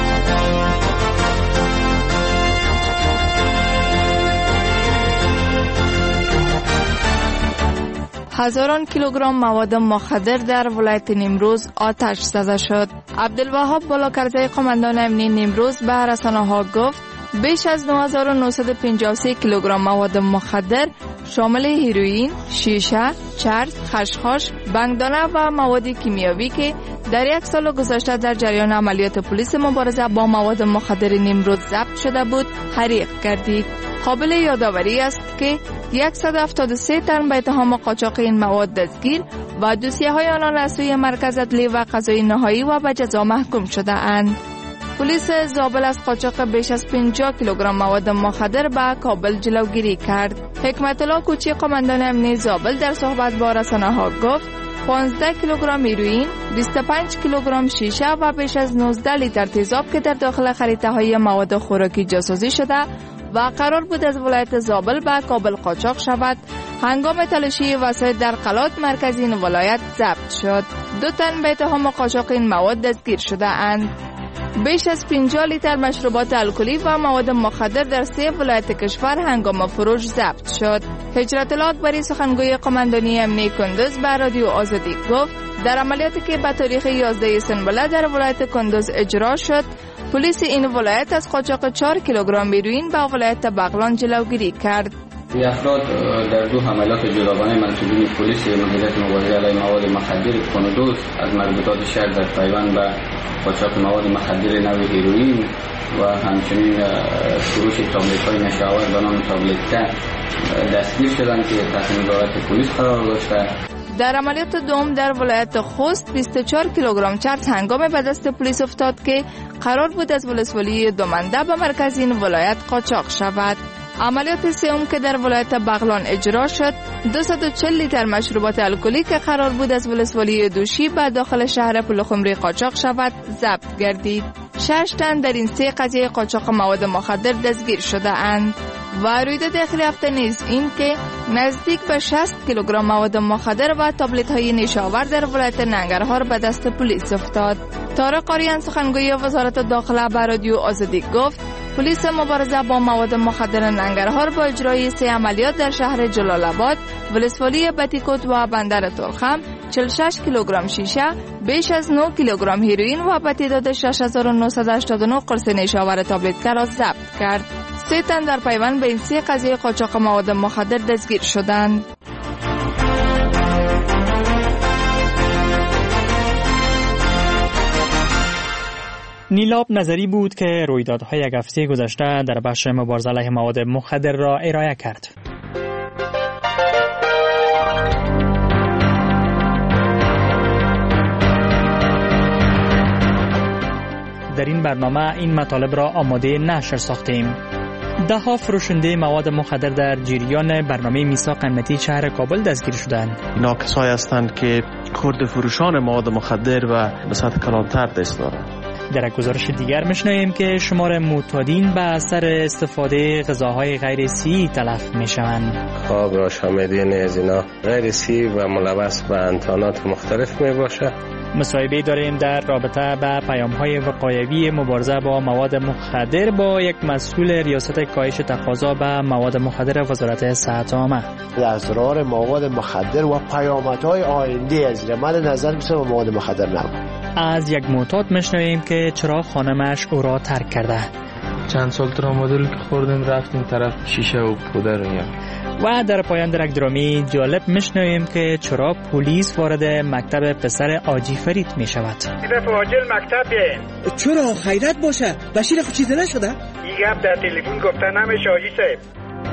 هزاران کیلوگرم مواد مخدر در ولایت نیمروز آتش زده شد. عبدالوهاب بالاکرزی قماندان امنی نیمروز به رسانه‌ها گفت بیش از نه هزار و نهصد و پنجاه و سه کیلوگرم مواد مخدر شامل هیروئین، شیشه، چرس، خشخاش، بنگدانه و مواد کیمیاوی که در یک سال گذشته در جریان عملیات پلیس مبارزه با مواد مخدر نیمروز ضبط شده بود، حریق گردید. قابل یادآوری است که صد و هفتاد و سه تن به اتهام قاچاق این مواد دستگیر و دوسیه های آنان از سوی مرکز عدلی و قضایی نهایی و به جزا محکوم شده اند. پلیس زابل از قاچاق بیش از پنجاه کیلوگرم مواد مخدر به کابل جلوگیری کرد. حکمت الله کوچی قماندان امنی زابل در صحبت با رسانه‌ها گفت پانزده کیلوگرم هیروئین، بیست و پنج کیلوگرم شیشه و بیش از نوزده لیتر تیزاب که در داخل خریطه های مواد خوراکی جاسازی شده و قرار بود از ولایت زابل به کابل قاچاق شود، هنگام تلاشی وسایل در قلات مرکزی این ولایت ضبط شد. دو تن به اتهام قاچاق این مواد دستگیر شده اند. بیش از پنجاه لیتر مشروبات الکلی و مواد مخدر در سه ولایت کشور هنگام فروش ضبط شد. هجرت الله اکبری سخنگوی قماندانی امنیه کندوز به رادیو آزادی گفت در عملیاتی که به تاریخ یازده سنبله در ولایت کندوز اجرا شد، پلیس این ولایت از قاچاق چهار کیلوگرم هیروئین به ولایت بغلان جلوگیری کرد. این افراد در دو حملات جداگانه منصوبین پلیس مدیریت مبارزه علیه مواد مخدر کندوز از مربوطات شهر در پیوند به قاچاق مواد مخدر نوع هیروئین و همچنین فروش تابلت‌های نشه‌آور به نام تابلت دستگیر شدند که تحت نظارت پلیس قرار داشته. در عملیات دوم در ولایت خوست بیست و چهار کیلوگرم چرس هنگام به دست پلیس افتاد که قرار بود از ولسوالی دومنده به مرکز این ولایت قاچاق شود. عملیات سوم که در ولایت بغلان اجرا شد، دویست و چهل لیتر مشروبات الکلی که قرار بود از ولسوالی دوشی به داخل شهر پلخمری قاچاق شود ضبط گردید. شش تن در این سه قضیه قاچاق مواد مخدر دستگیر شده اند. و رویداد اخیر هفته نیز این که نزدیک به شصت کیلوگرم مواد مخدر و تابلت های نشاور در ولایت ننگرهار به دست پلیس افتاد. طارق قاریان سخنگوی وزارت داخله به رادیو آزادی گفت پلیس مبارزه با مواد مخدر ننگرهار با اجرای سه عملیات در شهر جلال آباد، ولسوالی بتیکوت و بندر ترخم چهل و شش کیلوگرم شیشه، بیش از نه کیلوگرم هیروئین و به تعداد شش هزار و نهصد و هشتاد و نه قرص نشاور تابلت‌ها را ضبط کرد. سه تن در پیوند به این سه قضیه قاچاق مواد مخدر دستگیر شدند. نیلاب نظری بود که رویدادهای یک هفته گذشته در بخش مبارزه علیه مواد مخدر را ارائه کرد. در این برنامه این مطالب را آماده نشر ساختیم. ده ها فروشنده مواد مخدر در جریان برنامه میثاق امنیتی شهر کابل دستگیر شدند. اینا کسایی هستند که خرد فروشان مواد مخدر و به سطح کلانتر دست دارند. در یک گزارش دیگر میشنویم که شمار معتادین به اثر استفاده غذاهای غیر صحی تلف میشوند. خواب را شامدین از اینا غیر صحی و ملوث به انتانات مختلف می باشه. مصاحبه داریم در رابطه با پیام‌های وقایوی مبارزه با مواد مخدر با یک مسئول ریاست کاهش تقاضا به مواد مخدر وزارت صحت عامه. اضرار مواد مخدر و پیامدهای آینده از مد نظر بسیار مواد مخدر نبود. از یک معتاد میشنویم که چرا خانمش او را ترک کرده. چند سال ترامادول که خوردیم رفتیم طرف شیشه و پودر رو. و در پایان در یک درامی جالب میشنویم که چرا پلیس وارد مکتب پسر آجی فرید می شود. ایده فاجل مکتب بیاین. چرا خیرت باشه؟ بشیر خود چیزی نشده؟ این گپ در تلفن گفتن نمیشه آجی صاحب.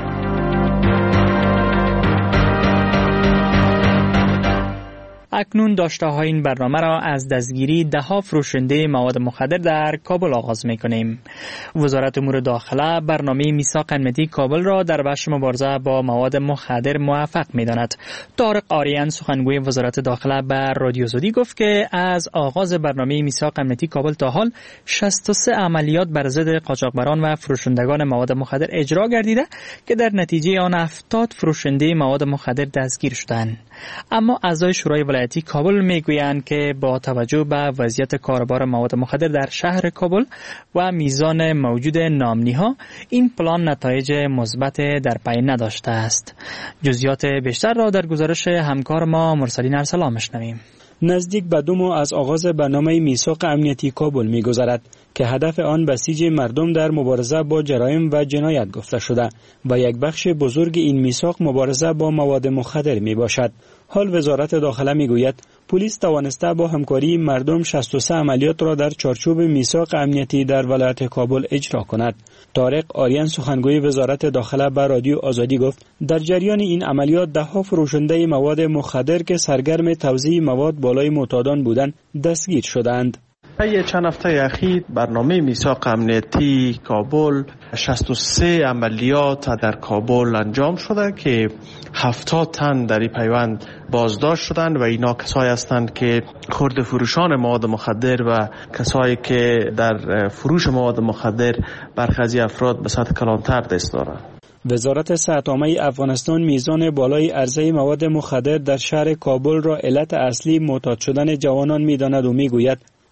اکنون داشته های این برنامه را از دستگیری ده ها فروشنده مواد مخدر در کابل آغاز می کنیم. وزارت امور داخله برنامه میثاق امنیتی کابل را در بخش مبارزه با مواد مخدر موفق می داند. طارق قاریان سخنگوی وزارت داخله به رادیو آزادی گفت که از آغاز برنامه میثاق امنیتی کابل تا حال شصت و سه عملیات بر ضد قاچاقبران و فروشندگان مواد مخدر اجرا گردیده که در نتیجه آن هفتاد فروشنده مواد مخدر دستگیر شدند. اما اعضای شورای ولایتی کابل میگویند که با توجه به وضعیت کاربار مواد مخدر در شهر کابل و میزان موجود نامنی‌ها این پلان نتایج مثبت در پی نداشته است. جزئیات بیشتر را در گزارش همکار ما مرسلین ارسلان میشنویم. نزدیک به دو ماه از آغاز برنامه میثاق امنیتی کابل می‌گذرد که هدف آن بسیج مردم در مبارزه با جرایم و جنایت گفته شده و یک بخش بزرگ این میثاق مبارزه با مواد مخدر میباشد. حال وزارت داخله میگوید پلیس توانسته با همکاری مردم شصت و سه عملیات را در چارچوب میثاق امنیتی در ولایت کابل اجرا کند. طارق قاریان سخنگوی وزارت داخله به رادیو آزادی گفت در جریان این عملیات ده ها فروشنده مواد مخدر که سرگرم توزیع مواد بالای معتادان بودند دستگیر شدند. طی چند هفته اخیر برنامه میثاق امنیتی کابل شصت و سه عملیات در کابل انجام شده که هفتاد تن در این پیوند بازداشت شدند و اینا کسایی هستند که خرد فروشان مواد مخدر و کسایی که در فروش مواد مخدر برخی از افراد به سطح کلانتر دست دارند. وزارت صحت عامه افغانستان میزان بالای عرضه مواد مخدر در شهر کابل را علت اصلی معتاد شدن جوانان می‌داند و می‌گوید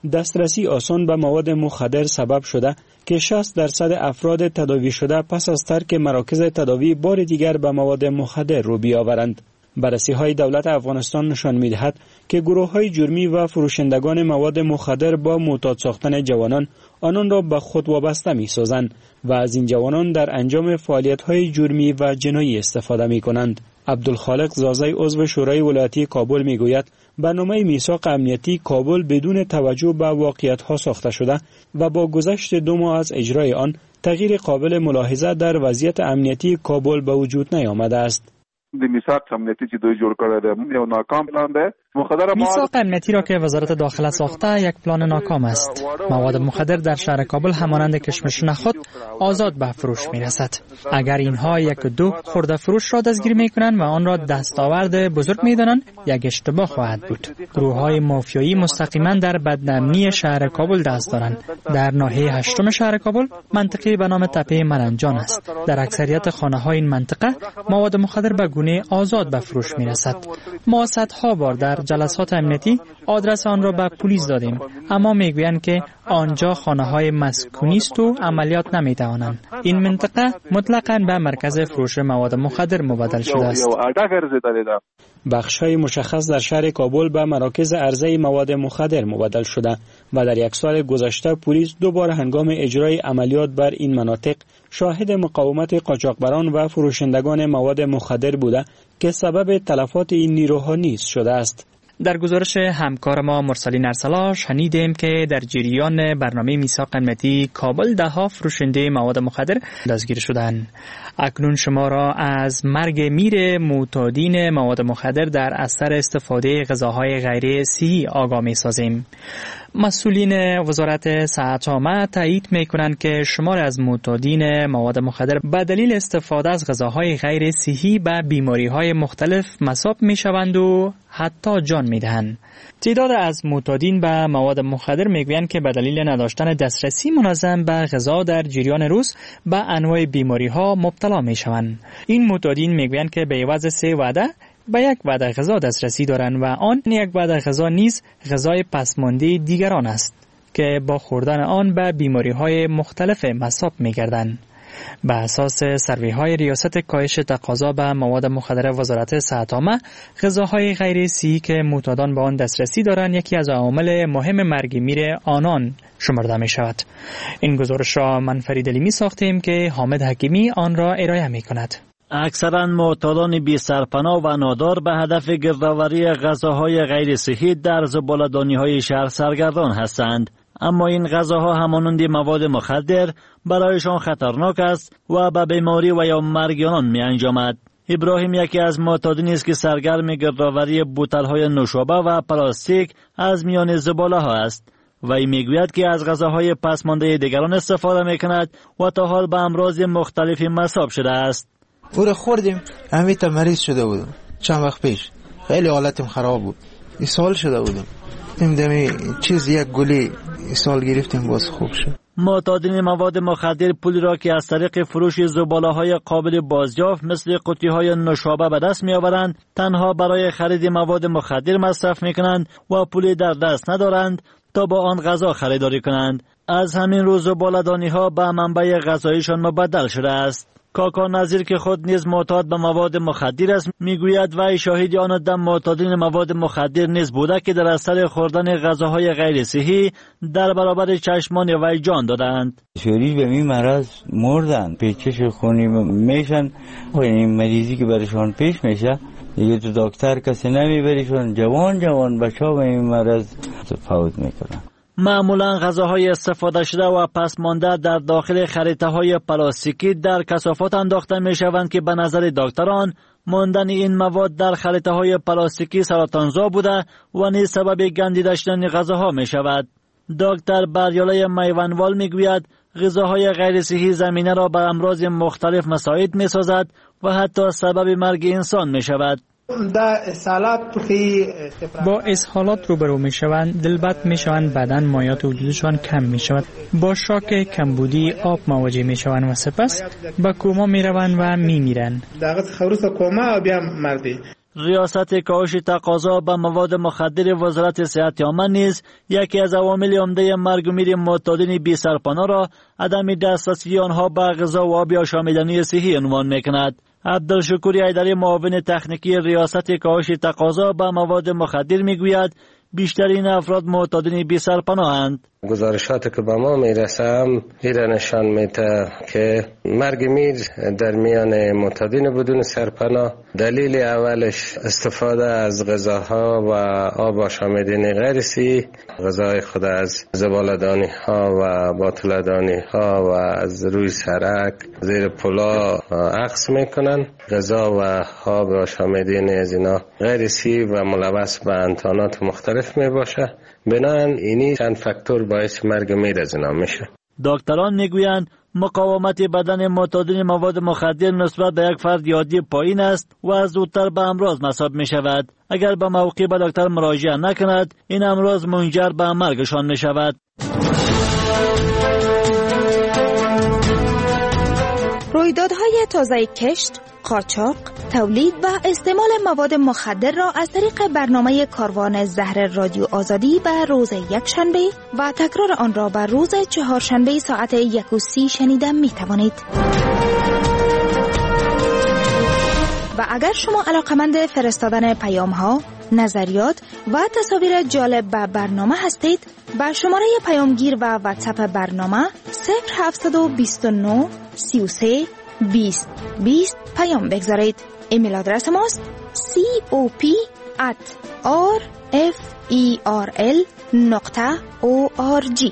دسترسی آسان به مواد مخدر سبب شده که شصت درصد افراد تداوی شده پس از ترک مراکز تداوی بار دیگر به مواد مخدر رو بیاورند. بررسی‌های دولت افغانستان نشان می‌دهد که گروه‌های جرمی و فروشندگان مواد مخدر با معتاد ساختن جوانان آنان را به خود وابسته می‌سازند و از این جوانان در انجام فعالیت‌های جرمی و جنایی استفاده می‌کنند. عبدالخالق زازای عضو شورای ولایتی کابل می‌گوید برنامه میثاق امنیتی کابل بدون توجه به واقعیت‌ها ساخته شده و با گذشت دو ماه از اجرای آن تغییر قابل ملاحظه در وضعیت امنیتی کابل به وجود نیامده است. میثاق امنیتی چې دوی جوړ کړی دی یو ناکام پلان دی. میثاق امنیتی را که وزارت داخله ساخته یک پلان ناکام است. مواد مخدر در شهر کابل همانند کشمش خود آزاد به فروش می رسد. اگر اینها یک دو خرده فروش را دستگیر می کنند و آن را دستاورد بزرگ می دانند یک اشتباه خواهد بود. گروه های مافیایی مستقیما در بدنامنی شهر کابل دست دارند. در ناحیه هشتم شهر کابل منطقه به نام تپه مرنجان است. در اکثریت خانه های این منطقه مواد مخدر به گونه آزاد به فروش می رسد. ما صدها بار در جلسات امنیتی آدرس آن را به پلیس دادیم، اما میگویند که آنجا خانه‌های مسکونی است و عملیات نمی‌توانند. این منطقه مطلقاً به مرکز فروش مواد مخدر مبادل شده است. بخش‌های مشخص در شهر کابل به مراکز عرضه مواد مخدر مبادل شده و در یک سال گذشته پلیس دو بار هنگام اجرای عملیات بر این مناطق شاهد مقاومت قاچاقبران و فروشندگان مواد مخدر بوده که سبب تلفات این نیروها نیز شده است. در گزارش همکار ما مرسلین ارسلا شنیدیم که در جریان برنامه میثاق امنیتی کابل ده ها فروشنده مواد مخدر دستگیر شدند. اکنون شما را از مرگ میر معتادین مواد مخدر در اثر استفاده غذاهای غیر صحی آگاه می‌سازیم. مسئولین وزارت صحت عامه تایید می‌کنند که شمار از معتادین مواد مخدر به دلیل استفاده از غذاهای غیر صحی به بیماری‌های مختلف مصاب می‌شوند و حتی جان می‌دهند. تعداد از معتادین به مواد مخدر می‌گویند که به دلیل نداشتن دسترسی منظم به غذا در جریان روز به انواع بیماری‌ها مبتلا می‌شوند. این معتادین می‌گویند که به عوض سه وعده به یک وعده غذا دسترسی دارند و آن یک وعده غذا نیز غذای پسمانده دیگران است که با خوردن آن به بیماری‌های مختلف مصاب می‌گردند. به اساس سروی‌های ریاست کاهش تقاضا به مواد مخدر وزارت صحت عامه، غذاهای غیر صحی که معتادان به آن دسترسی دارند یکی از عوامل مهم مرگ میر آنان شمرده می‌شود. این گزارش را من فرید علیمی ساختیم که حامد حکیمی آن را ارائه می‌کند. اکثرا معتادان بی سرپناه و نادار به هدف گردآوری غذاهای غیر صحی در زباله‌دانی‌های شهر سرگردان هستند، اما این غذاها همانند مواد مخدر برایشان خطرناک است و به بیماری و یا مرگ آنان می انجامد. ابراهیم یکی از معتادانی است که سرگرم گردآوری بوتل‌های نوشابه و پلاستیک از میان زباله‌ها است. وی میگوید که از غذاهای پسمانده دیگران استفاده میکند و تا حال به امراض مختلفی مصاب شده است. او را خوردیم، همیت مریض شده بودم چند وقت پیش، خیلی حالتم خراب بود، اسهال شده بودم، این دمی چیز یک گلی اسهال گرفتیم باز خوب شد. معتادین مواد مخدر پولی را که از طریق فروش زباله‌های قابل بازیافت مثل قوطی‌های نوشابه به دست می‌آورند تنها برای خرید مواد مخدر مصرف می‌کنند و پولی در دست ندارند تا با آن غذا خریداری کنند. از همین رو زباله‌دانی‌ها به منبع غذایشان مبدل شده است. کاکا نظیر که خود نیز معتاد به مواد مخدر است میگوید و شاهد آن دم معتادین مواد مخدر نیز بوده که در اثر خوردن غذاهای غیر صحی در برابر چشمان وی جان دادند. شوری به این مرض مردن، پیچش خونی میشن و این مریضی که برشان پیش میشه دیگه تو دکتر کسی نمیبریشون، جوان جوان بچه ها به این مرض فوت میکنن. معمولا غذاهای استفاده شده و پس مانده در داخل خریطه‌های پلاستیکی در کثافات انداخته می‌شوند که به نظر دکتران ماندن این مواد در خریطه‌های پلاستیکی سرطانزا بوده و نیز سبب گندیده شدن غذاها می‌شود. دکتر بریاله میوانوال می‌گوید غذاهای غیر صحی زمینه را به امراض مختلف مساعد می‌سازد و حتی سبب مرگ انسان می‌شود. با اسهالات روبرو می شوند، دلبد می شوند، بدن مایات وجودشان کم می شود، با شاک کمبودی آب مواجه می شوند و سپس به کوما می روند و می میرند. ریاست کاهش تقاضا به مواد مخدر وزارت صحت عامه نیز یکی از عوامل عمده مرگ و میر معتادین بی سرپناه را عدم دسترسی آنها به غذا و آب آشامیدنی صحی عنوان میکند. عبدالشکور حیدری معاون تکنیکی ریاست کاهش تقاضا به مواد مخدر میگوید بیشترین افراد معتادین بی سرپناهند. گزارشاتی که به ما میرسه هم این نشان میده که مرگ میر در میان معتادین بدون سرپناه دلیل اولش استفاده از غذاها و آب آشامیدنی غیر صحی، غذای خود از زباله‌دانی ها و باطله‌دانی ها و از روی سرک زیر پلا عکس میکنن. غذا و آب آشامیدنی از اینا غیر صحی و ملوث به انتانات مختلف میباشه. بنابراین اینی چند فاکتور باعث مرگ میر از اینا میشه. دکتران میگویند مقاومت بدن معتادین مواد مخدر نسبت به یک فرد یادی پایین است و زودتر به امراض مصاب می شود. اگر به موقع به دکتر مراجعه نکند این امراض منجر به مرگشان می شود. رویدادهای تازه کشت، قاچاق، تولید و استعمال مواد مخدر را از طریق برنامه کاروان زهر رادیو آزادی به روز یکشنبه و تکرار آن را به روز چهارشنبه ساعت یک و سی شنیده می توانید. و اگر شما علاقمند فرستادن پیام ها، نظریات و تصاویر جالب به برنامه هستید، با شماره پیامگیر و واتساپ برنامه صفر هفت دو نه سی و سه بیست بیست پیام بگذارید. ایمیل آدرس ماست cop at rferl نقطه org.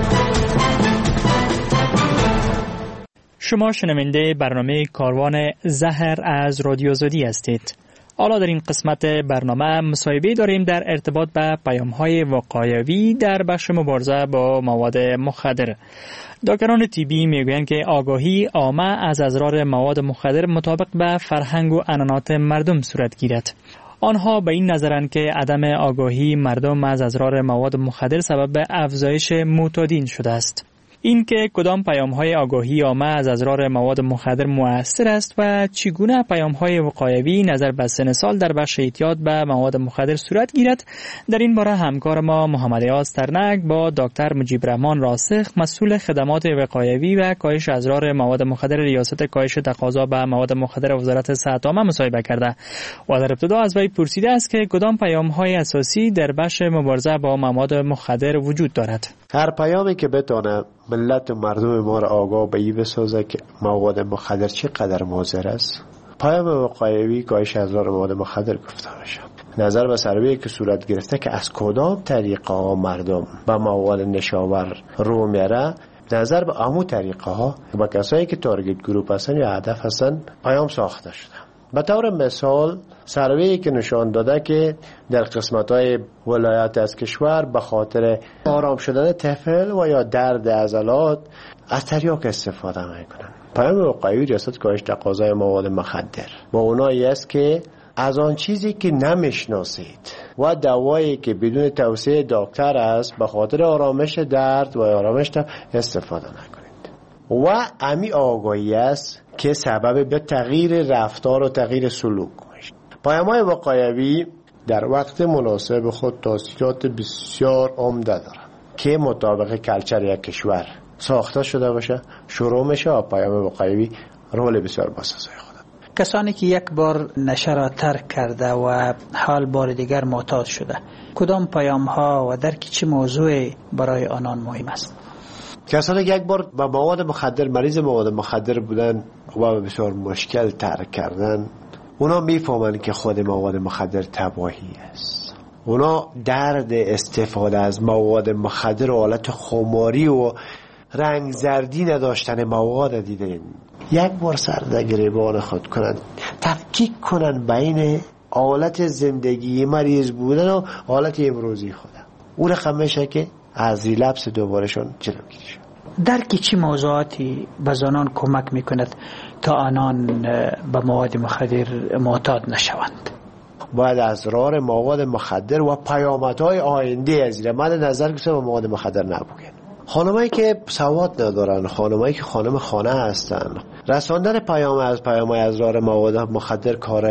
شما شنونده برنامه کاروان زهر از رادیو آزادی هستید. حالا در این قسمت برنامه مصاحبه داریم در ارتباط به پیام‌های وقایوی در بخش مبارزه با مواد مخدر. دکتران طبی میگویند که آگاهی عامه از اضرار مواد مخدر مطابق به فرهنگ و عنعنات مردم صورت گیرد. آنها به این نظرند که عدم آگاهی مردم از اضرار مواد مخدر سبب افزایش معتادین شده است. این که کدام پیام‌های آگاهی عامه از اضرار مواد مخدر مؤثر است و چگونه پیام‌های وقایوی نظر به سن سال در بخش اعتیاد به مواد مخدر صورت گیرد، در این باره همکار ما محمد یاس ترنک با دکتر مجیب رحمان راسخ مسئول خدمات وقایوی و کاهش اضرار مواد مخدر ریاست کاهش تقاضا به مواد مخدر وزارت صحت عامه مصاحبه کرده و در ابتدا از وی پرسیده است که کدام پیام‌های اساسی در بخش مبارزه با مواد مخدر وجود دارد. هر پیامی که بتونه ملت و مردم ما را آگاه به این بسازه که مواد مخدر چقدر مضر است. پیام وقایوی کاهش اضرار مواد مخدر گفته میشه. نظر به سروی که صورت گرفته که از کدام طریقه ها مردم به مواد نشاور رو میره، نظر به امو طریقه ها با کسایی که تارگت گروپ هستن یا هدف هستن پیام ساخته شده. به طور مثال سروی که نشان داده که در قسمت‌های ولایات از کشور به خاطر آرام شدن طفل و یا درد عضلات از تریاک استفاده میکنن. پیام وقایوی ریاست کاهش تقاضای مواد مخدر با اونایی است که از آن چیزی که نمیشناسید و دوایی که بدون توصیه دکتر است به خاطر آرامش درد و آرامش استفاده نکنید. و امی آگاهی است که سبب به تغییر رفتار و تغییر سلوک میشه. پیام‌های وقایوی در وقت مناسب خود توصیات بسیار عمده دارند که مطابق کلچر یک کشور ساخته شده باشه، شروع میشه و پیام وقایوی رول بسیار باسازه خود. کسانی که یک بار نشه را ترک کرده و حال بار دیگر معتاد شده، کدام پیام ها و درک چه موضوعی برای آنان مهم است؟ کسانی که یک بار با مواد مخدر مریض مواد مخدر بودن و بسیار مشکل ترک کردن، اونا میفهمن که خود مواد مخدر تباهی است. اونا درد استفاده از مواد مخدر و حالت خماری و رنگ زردی نداشتن مواد دیدن. یک بار سر در گریبان خود کنن، تفکیک کنن بین حالت زندگی مریض بودن و حالت امروزی خودم، اون رقم میشه که از ریلپس دوبارشون جلوگیری شد. درک چه موضوعاتی به زنان کمک میکند تا آنان به مواد مخدر معتاد نشوند؟ باید از اضرار مواد مخدر و پیامدهای آینده از این مد نظر که به مواد مخدر نبوگن. خانمایی که سواد ندارن، خانمایی که خانم خانه هستن، رساندن پیام از پیام اضرار مواد مخدر کار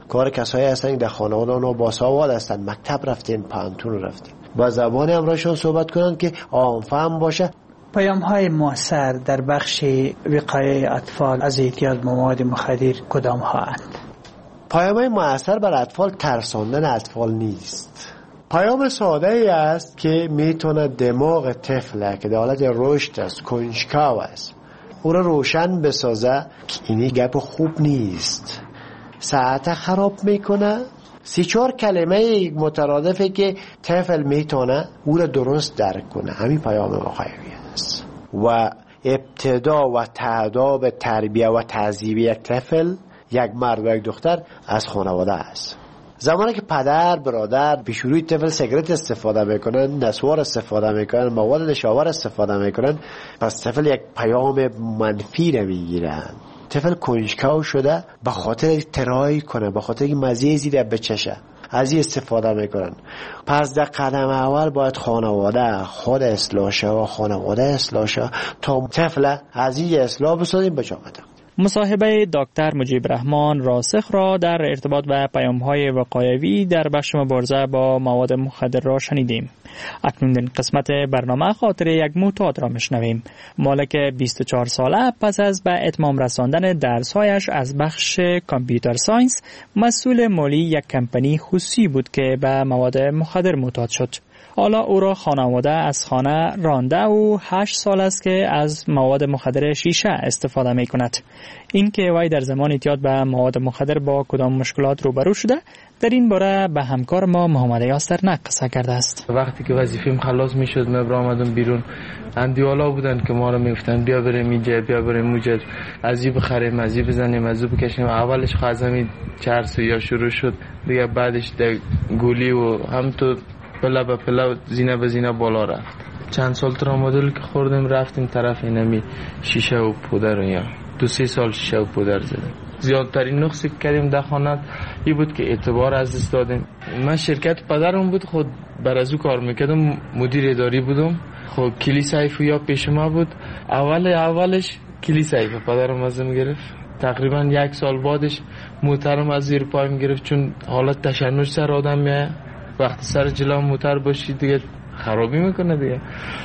کار کسایی هستن که در خانواده اونا باسواد هستن، مکتب رفتین، پانتون رفتین، با زبان همراهشون صحبت کنن که عام فهم باشه. پیام های مؤثر در بخش وقایه اطفال از اعتیاد مواد مخدر کدام ها اند؟ پیام های مؤثر بر اطفال ترساندن اطفال نیست. پیام ساده ای است که میتونه دماغ طفل که در حالت رشد است، کنجکاو است، او را روشن بسازه که اینی گپ خوب نیست، ساعت خراب میکنه. سی چهار کلمه مترادفه که طفل میتونه او را درست درک کنه. همین پیام وقایوی است و ابتدا و تعداب تربیه و تعذیب یک طفل، یک مرد و یک دختر از خانواده است. زمانی که پدر برادر به شروع طفل سیگرت استفاده میکنن، نسوار استفاده میکنن، مواد نشاور استفاده میکنن، پس طفل یک پیام منفی رو میگیرن. طفل کنجکاو شده به خاطر ترای کنه، به خاطر که مزه زیره بچشه، از این استفاده میکنن. پس در قدم اول باید خانواده خود اصلاح شه و خانواده اصلاح شه تا طفل از این اصلاح بسازیم به جامعه. مصاحبه دکتر مجیب رحمان راسخ را در ارتباط با پیام‌های وقایوی در بخش مبارزه با مواد مخدر را شنیدیم. اکنون این قسمت برنامه خاطر یک معتاد را میشنویم. مالک بیست و چهار ساله پس از به اتمام رساندن درس‌هایش از بخش کامپیوتر ساینس مسئول مالی یک کمپانی خصوصی بود که به مواد مخدر معتاد شد. حالا او را خانواده از خانه رانده و هشت سال است که از مواد مخدر شیشه استفاده می کند. این که وی در زمان اعتیاد به مواد مخدر با کدام مشکلات روبرو شده، در این باره به همکار ما محمد یاسر نقصه کرده است. وقتی که وظیفه‌ام خلاص میشد من آمدم بیرون، اندیالا بودن که ما رو میگفتن بیا بریم اینجا، بیا بریم اونجا، ازی بخریم، ازی بزنیم، ازی بکشیم. اولش خازمی چهار سویا شروع شد، دیگه بعدش در گولی و هم تو پلا به پلا زینه به زینه بالا رفت. چند سال ترامادول که خوردیم رفتیم طرف اینمی شیشه و پودر و یا دو سه سال شیشه و پودر زدیم. زیادترین نقصی که کردیم در خانه این بود که اعتبار از دست دادیم. من شرکت پدرم بود، خود بر از او کار میکردم، مدیر اداری بودم. خب کلی سیف یا پیش ما بود. اول اولش کلی سیف پدرم ازم گرفت. تقریبا یک سال بعدش موترم از زیر پایم گرفت، چون حالت تشنج سر آدم میه. وقتی سر جلو موتر باشی دیگه خرابی میکنه دیگه.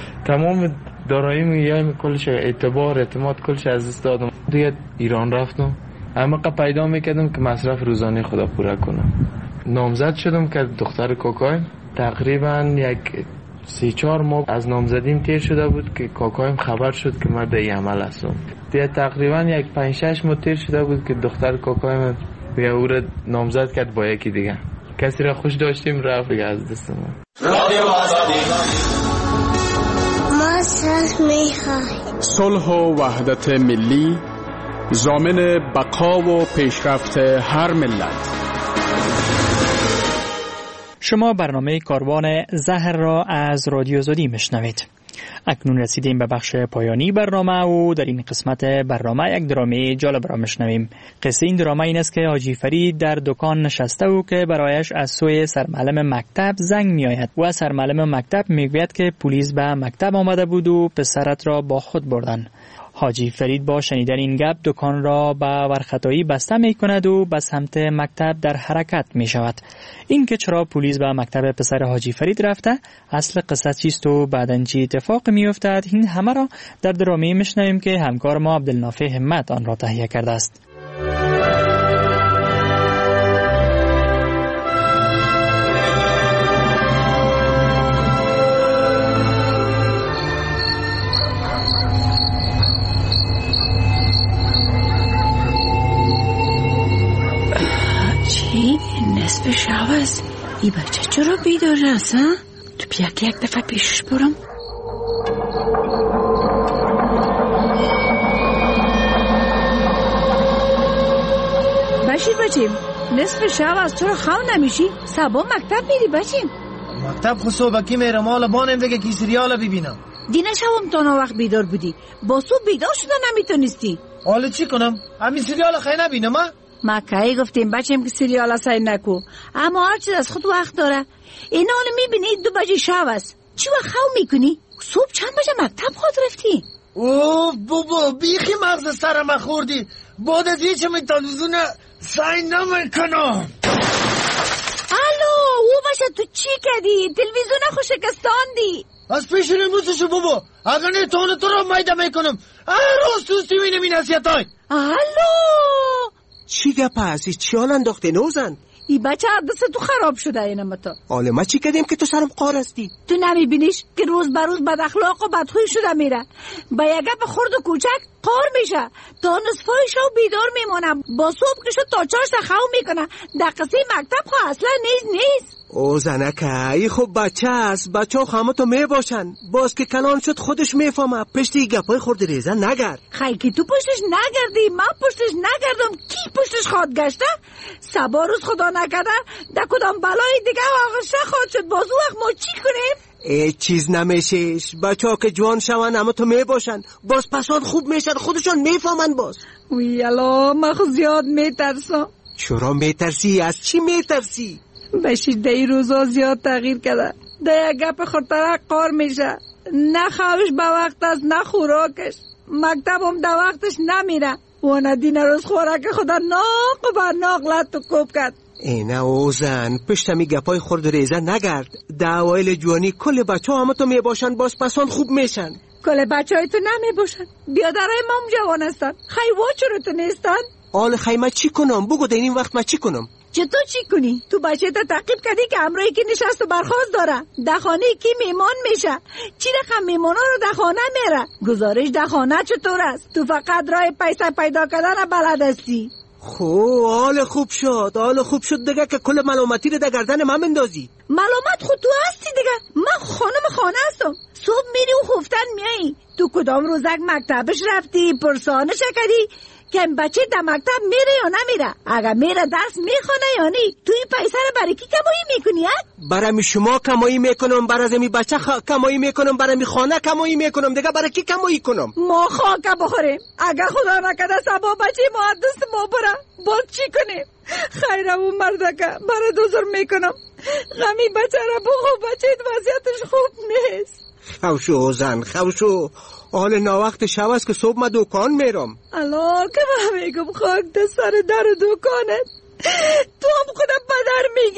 تمام داراییم یا کلش اعتبار اعتماد کلش از دست دادم. دیگه ایران رفتم، اما پیدا میکردم که مصرف روزانه خدا پورا کنم. نامزد شدم که دختر کوکایم تقریبا یک سی چهار ماه از نامزدیم تیر شده بود که کوکایم خبر شد که من در عمل هستم. دیگه تقریبا یک پنج شش ماه تیر شده بود که دختر کوکایم دیگه او را نامزد کرد با یکی دیگه. کسی را خوش داشتیم رفت دیگه از دست ما. رادیو آزادی ما صلح میخواهیم. صلح و وحدت ملی ضامن بقا و پیشرفت هر ملت. شما برنامه کاروان زهر را از رادیو آزادی میشنوید. اکنون رسیدیم به بخش پایانی برنامه و در این قسمت برنامه یک درامه جالب را میشنویم. قصه این درامه این است که حاجی فرید در دکان نشسته و که برایش از سوی سرمعلم مکتب زنگ می آید و سرمعلم مکتب میگوید که پلیس به مکتب آمده بود و پسرت را با خود بردن. حاجی فرید با شنیدن این گپ دکان را به ورختایی بسته می کند و به سمت مکتب در حرکت می شود. این که چرا پلیس به مکتب پسر حاجی فرید رفته، اصل قصه چیست و بعداً چه اتفاق می افتد، این همه را در درامه میشنویم که همکار ما عبدالنافع همت آن را تهیه کرده است. نصف شب است. ای بچه چرا بیدار است ها؟ تو بیا که یک دفعه پیشش برم. بشیر بچیم نصف شب است، چرا خواب نمیشی؟ صبح مکتب میری بچیم؟ مکتب خود صبحکی میرم، حالا بانم دیگه کی سریال ببینم. دینه شبم تا نا وقت بیدار بودی، با صبح بیدار شده نمیتونستی. حالا چی کنم؟ همین سریال خیلی نبینم ها؟ ما که گفتیم بچیم که سریال سعی نکو، اما هر چیز از خود وقت داره. اینا حالا میبینی دو بجه شب است، چی وقت خواب میکنی؟ صبح چند بجه مکتب خود رفتی؟ اوه بابا بیخی مغز سرم خوردی. بعد از یه چه می تلویزیون سعی نمیکنم. الو او باشه تو چی کردی؟ تلویزیون خو شکستاندی. از پیش نموزشو بابا. اگر نه تون تو رو میده میکنم. هر روز تو سی مینه می نصیحت های. الو چی گپ هستی؟ چی حال انداخته نوزن؟ ای بچه دست تو خراب شده اینم تو. حالا ما چی کردیم که تو سرم قار هستی؟ تو نمیبینیش که روز بر روز بد اخلاق و بدخوی شده میره. با یک گپ خرد و کوچک قار میشه. تا نصفای شب بیدار میمونه. با صبح که شد تا چاشت خو میکنه. دقیقه مکتب خو اصلا نیست نیست. او زنکه ای خب بچه است. بچه ها همه تو میباشن. باز که کلان شد خودش میفهمه. پشتی گپای خورد ریزه نگرد. خیلی که تو پشتش نگردی. من پشتش نگردم. کی پشتش خواد گشته؟ سبا روز خدا نکرده در کدام بلای دیگه واقعا خواد شد. باز وقت ما چی کنیم؟ ای چیز نمیشیش. بچه ها که جوان شون همه تو میباشن. باز پسان خوب میشن. خودشان میفهمن باز. وی الا من خود زیاد میترسم. چرا میترسی؟ از چی میترسی؟ بشیر دی روزا زیاد تغییر کرده. در یک گپ خورتره قار میشه. نه خوابش به وقت است نه خوراکش. مکتبم در وقتش نمیره. و ندین روز خوراک خدا ناق و ناقلت تو کوب کرد. اینه اوزن پشتمی گپای خورد ریزه نگرد. در اوایل جوانی کل بچه ها همه تو میباشن. باز پسان خوب میشن. کل بچه های تو نمیباشن. بیادرهای ما هم جوان هستن. خیوا چرا تو نیستن؟ آل خیمه چی کنم؟ بگو در این وقت ما چی کنم؟ چطور چی کنی؟ تو بچه تا تعقیب کردی که امروی که نشست و برخواست داره. در خانه کی میمان میشه؟ چی رقم میمانا رو در خانه میره؟ گزارش در خانه چطور است؟ تو فقط راه پیسه پیدا کردن بلد هستی. خو حال خوب شد. حال خوب شد دیگه که کل ملامتی رو در گردن من بندازی. ملامت خود تو هستی دیگه. من خانم خانه هستم. صبح میری و خفتن میایی. تو کدام روزک مکتبش رفتی؟ پرسانش کردی؟ که بچه در مکتب میره یا نمیره؟ اگر میره درس میخونه یا نی؟ تو این پیسه رو برای کی کمایی میکنی؟ برای شما کمایی میکنم. برای می بچه خ... کمایی میکنم. برای می خانه کمایی میکنم. دیگه برای کی کمایی کنم؟ ما خاکه بخوریم. اگر خدا نکرده سبا بچه ما دست ما بره باز چی کنیم؟ خیرم و مردکه برای دوزر میکنم. غمی بچه را بخو. بچه وضعیتش خوب نیست. خوشو زن خوشو. حال ناوقت شب است که صبح ما دکان میرم. الان که من میگم خاک ده سر در دکانت. تو هم خودم بدر میگی.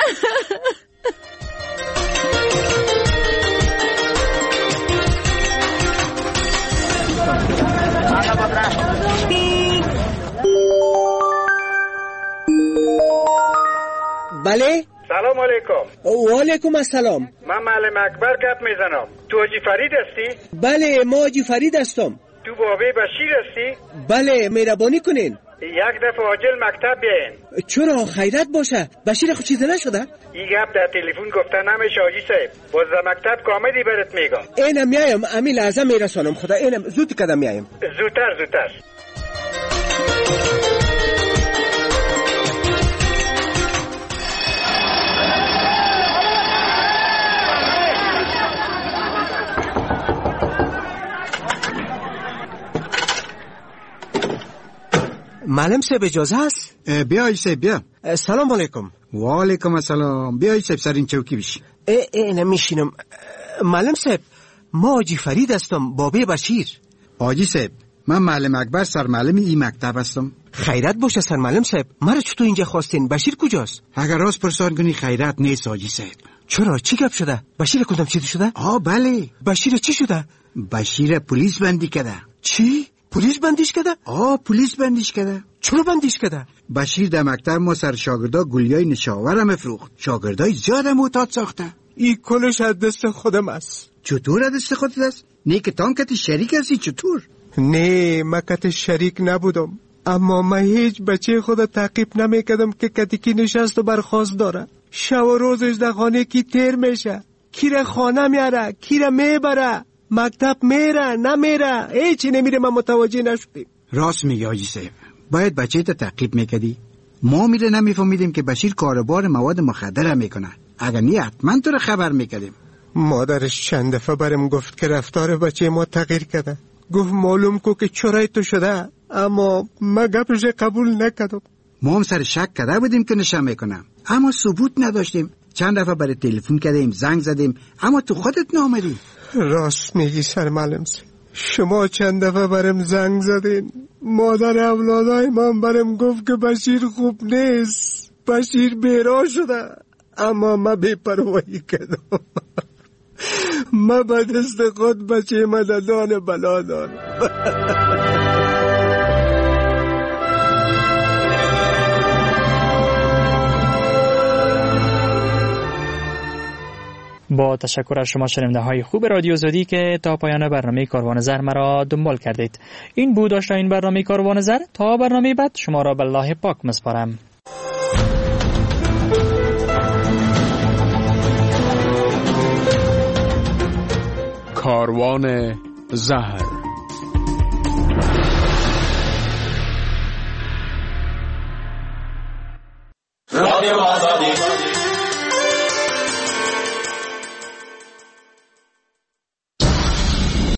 بله؟ سلام علیکم. و علیکم السلام. من معلم اکبر گپ میزنم. تو حاجی فرید هستی؟ بله ما حاجی فرید هستم. تو بابی بشیر هستی؟ بله مهربانی کنین. یک دفعه عاجل مکتب بیاین. چرا خیرت باشه؟ بشیر خود چیزی نشده؟ این گپ در تلفن گفتن نمیشه حاجی صاحب. باز در مکتب کاملی برات میگم. اینم میایم. امی لحظه میرسانم. خدا اینم زود کدم میایم. زودتر زودتر. معلم صاحب اجازه هست؟ بیا ایسه بیا. سلام علیکم. و علیکم السلام. بیا ایسه سر این چوکی بشی. ای ای نمیشینم. معلم صاحب ما حاجی فرید هستم. بابی بشیر. حاجی صاحب من معلم اکبر سرمعلم این مکتب هستم. خیرت باشه سرمعلم صاحب. مرا چطور اینجا خواستین؟ بشیر کجاست؟ اگر راست پرسان کنی خیرت نیست حاجی صاحب. چرا چی گپ شده؟ بشیر کدام چی شده؟ آه بله. بشیر چی شده؟ بشیر پلیس بندی کرده. چی؟ پلیس بندیش کرده؟ آه پلیس بندیش کرده. چرا بندیش کرده؟ بشیر در مکتب ما سر شاگردا گلیای نشاور هم افروخت. شاگردای زیاد معتاد ساخته. این کلش از دست خودم است. چطور از دست خودت است؟ نه که تام کتی شریک هستی چطور؟ نه من کتی شریک نبودم. اما من هیچ بچه خود تعقیب نمیکردم که کتی کی نشست و برخواست داره. شب و روزش در خانه کی تیر میشه. کی را خانه میاره کی را میبره. مکتب میره نمیره. هیچی نمیره. من متوجه نشدیم. راست میگی حاجی صاحب. باید بچه تا تعقیب میکردی. ما میره نمیفهمیدیم که بشیر کاربار مواد مخدر میکنه. اگر نی حتما تو رو خبر میکردیم. مادرش چند دفعه برم گفت که رفتار بچه ما تغییر کرده. گفت معلوم کو که چرای تو شده. اما ما گپش قبول نکردم. ما هم سر شک کرده بودیم که نشه میکنم اما ثبوت نداشتیم. چند دفعه برای تلفن کردیم زنگ زدیم اما تو خودت نامدی. راست میگی سرمعلم. شما چند دفعه برم زنگ زدین، مادر اولادای من برم گفت که بشیر خوب نیست، بشیر بیرا شده، اما ما بی پروایی کردم. ما به دست خود بچه مددان بلا دارم. با تشکر از شما شنونده های خوب رادیو زودی که تا پایان برنامه کاروان زر مرا دنبال کردید. این بود داشته این برنامه کاروان زر. تا برنامه بعد شما را به الله پاک مسپارم. کاروان زهر. رادیو آزادی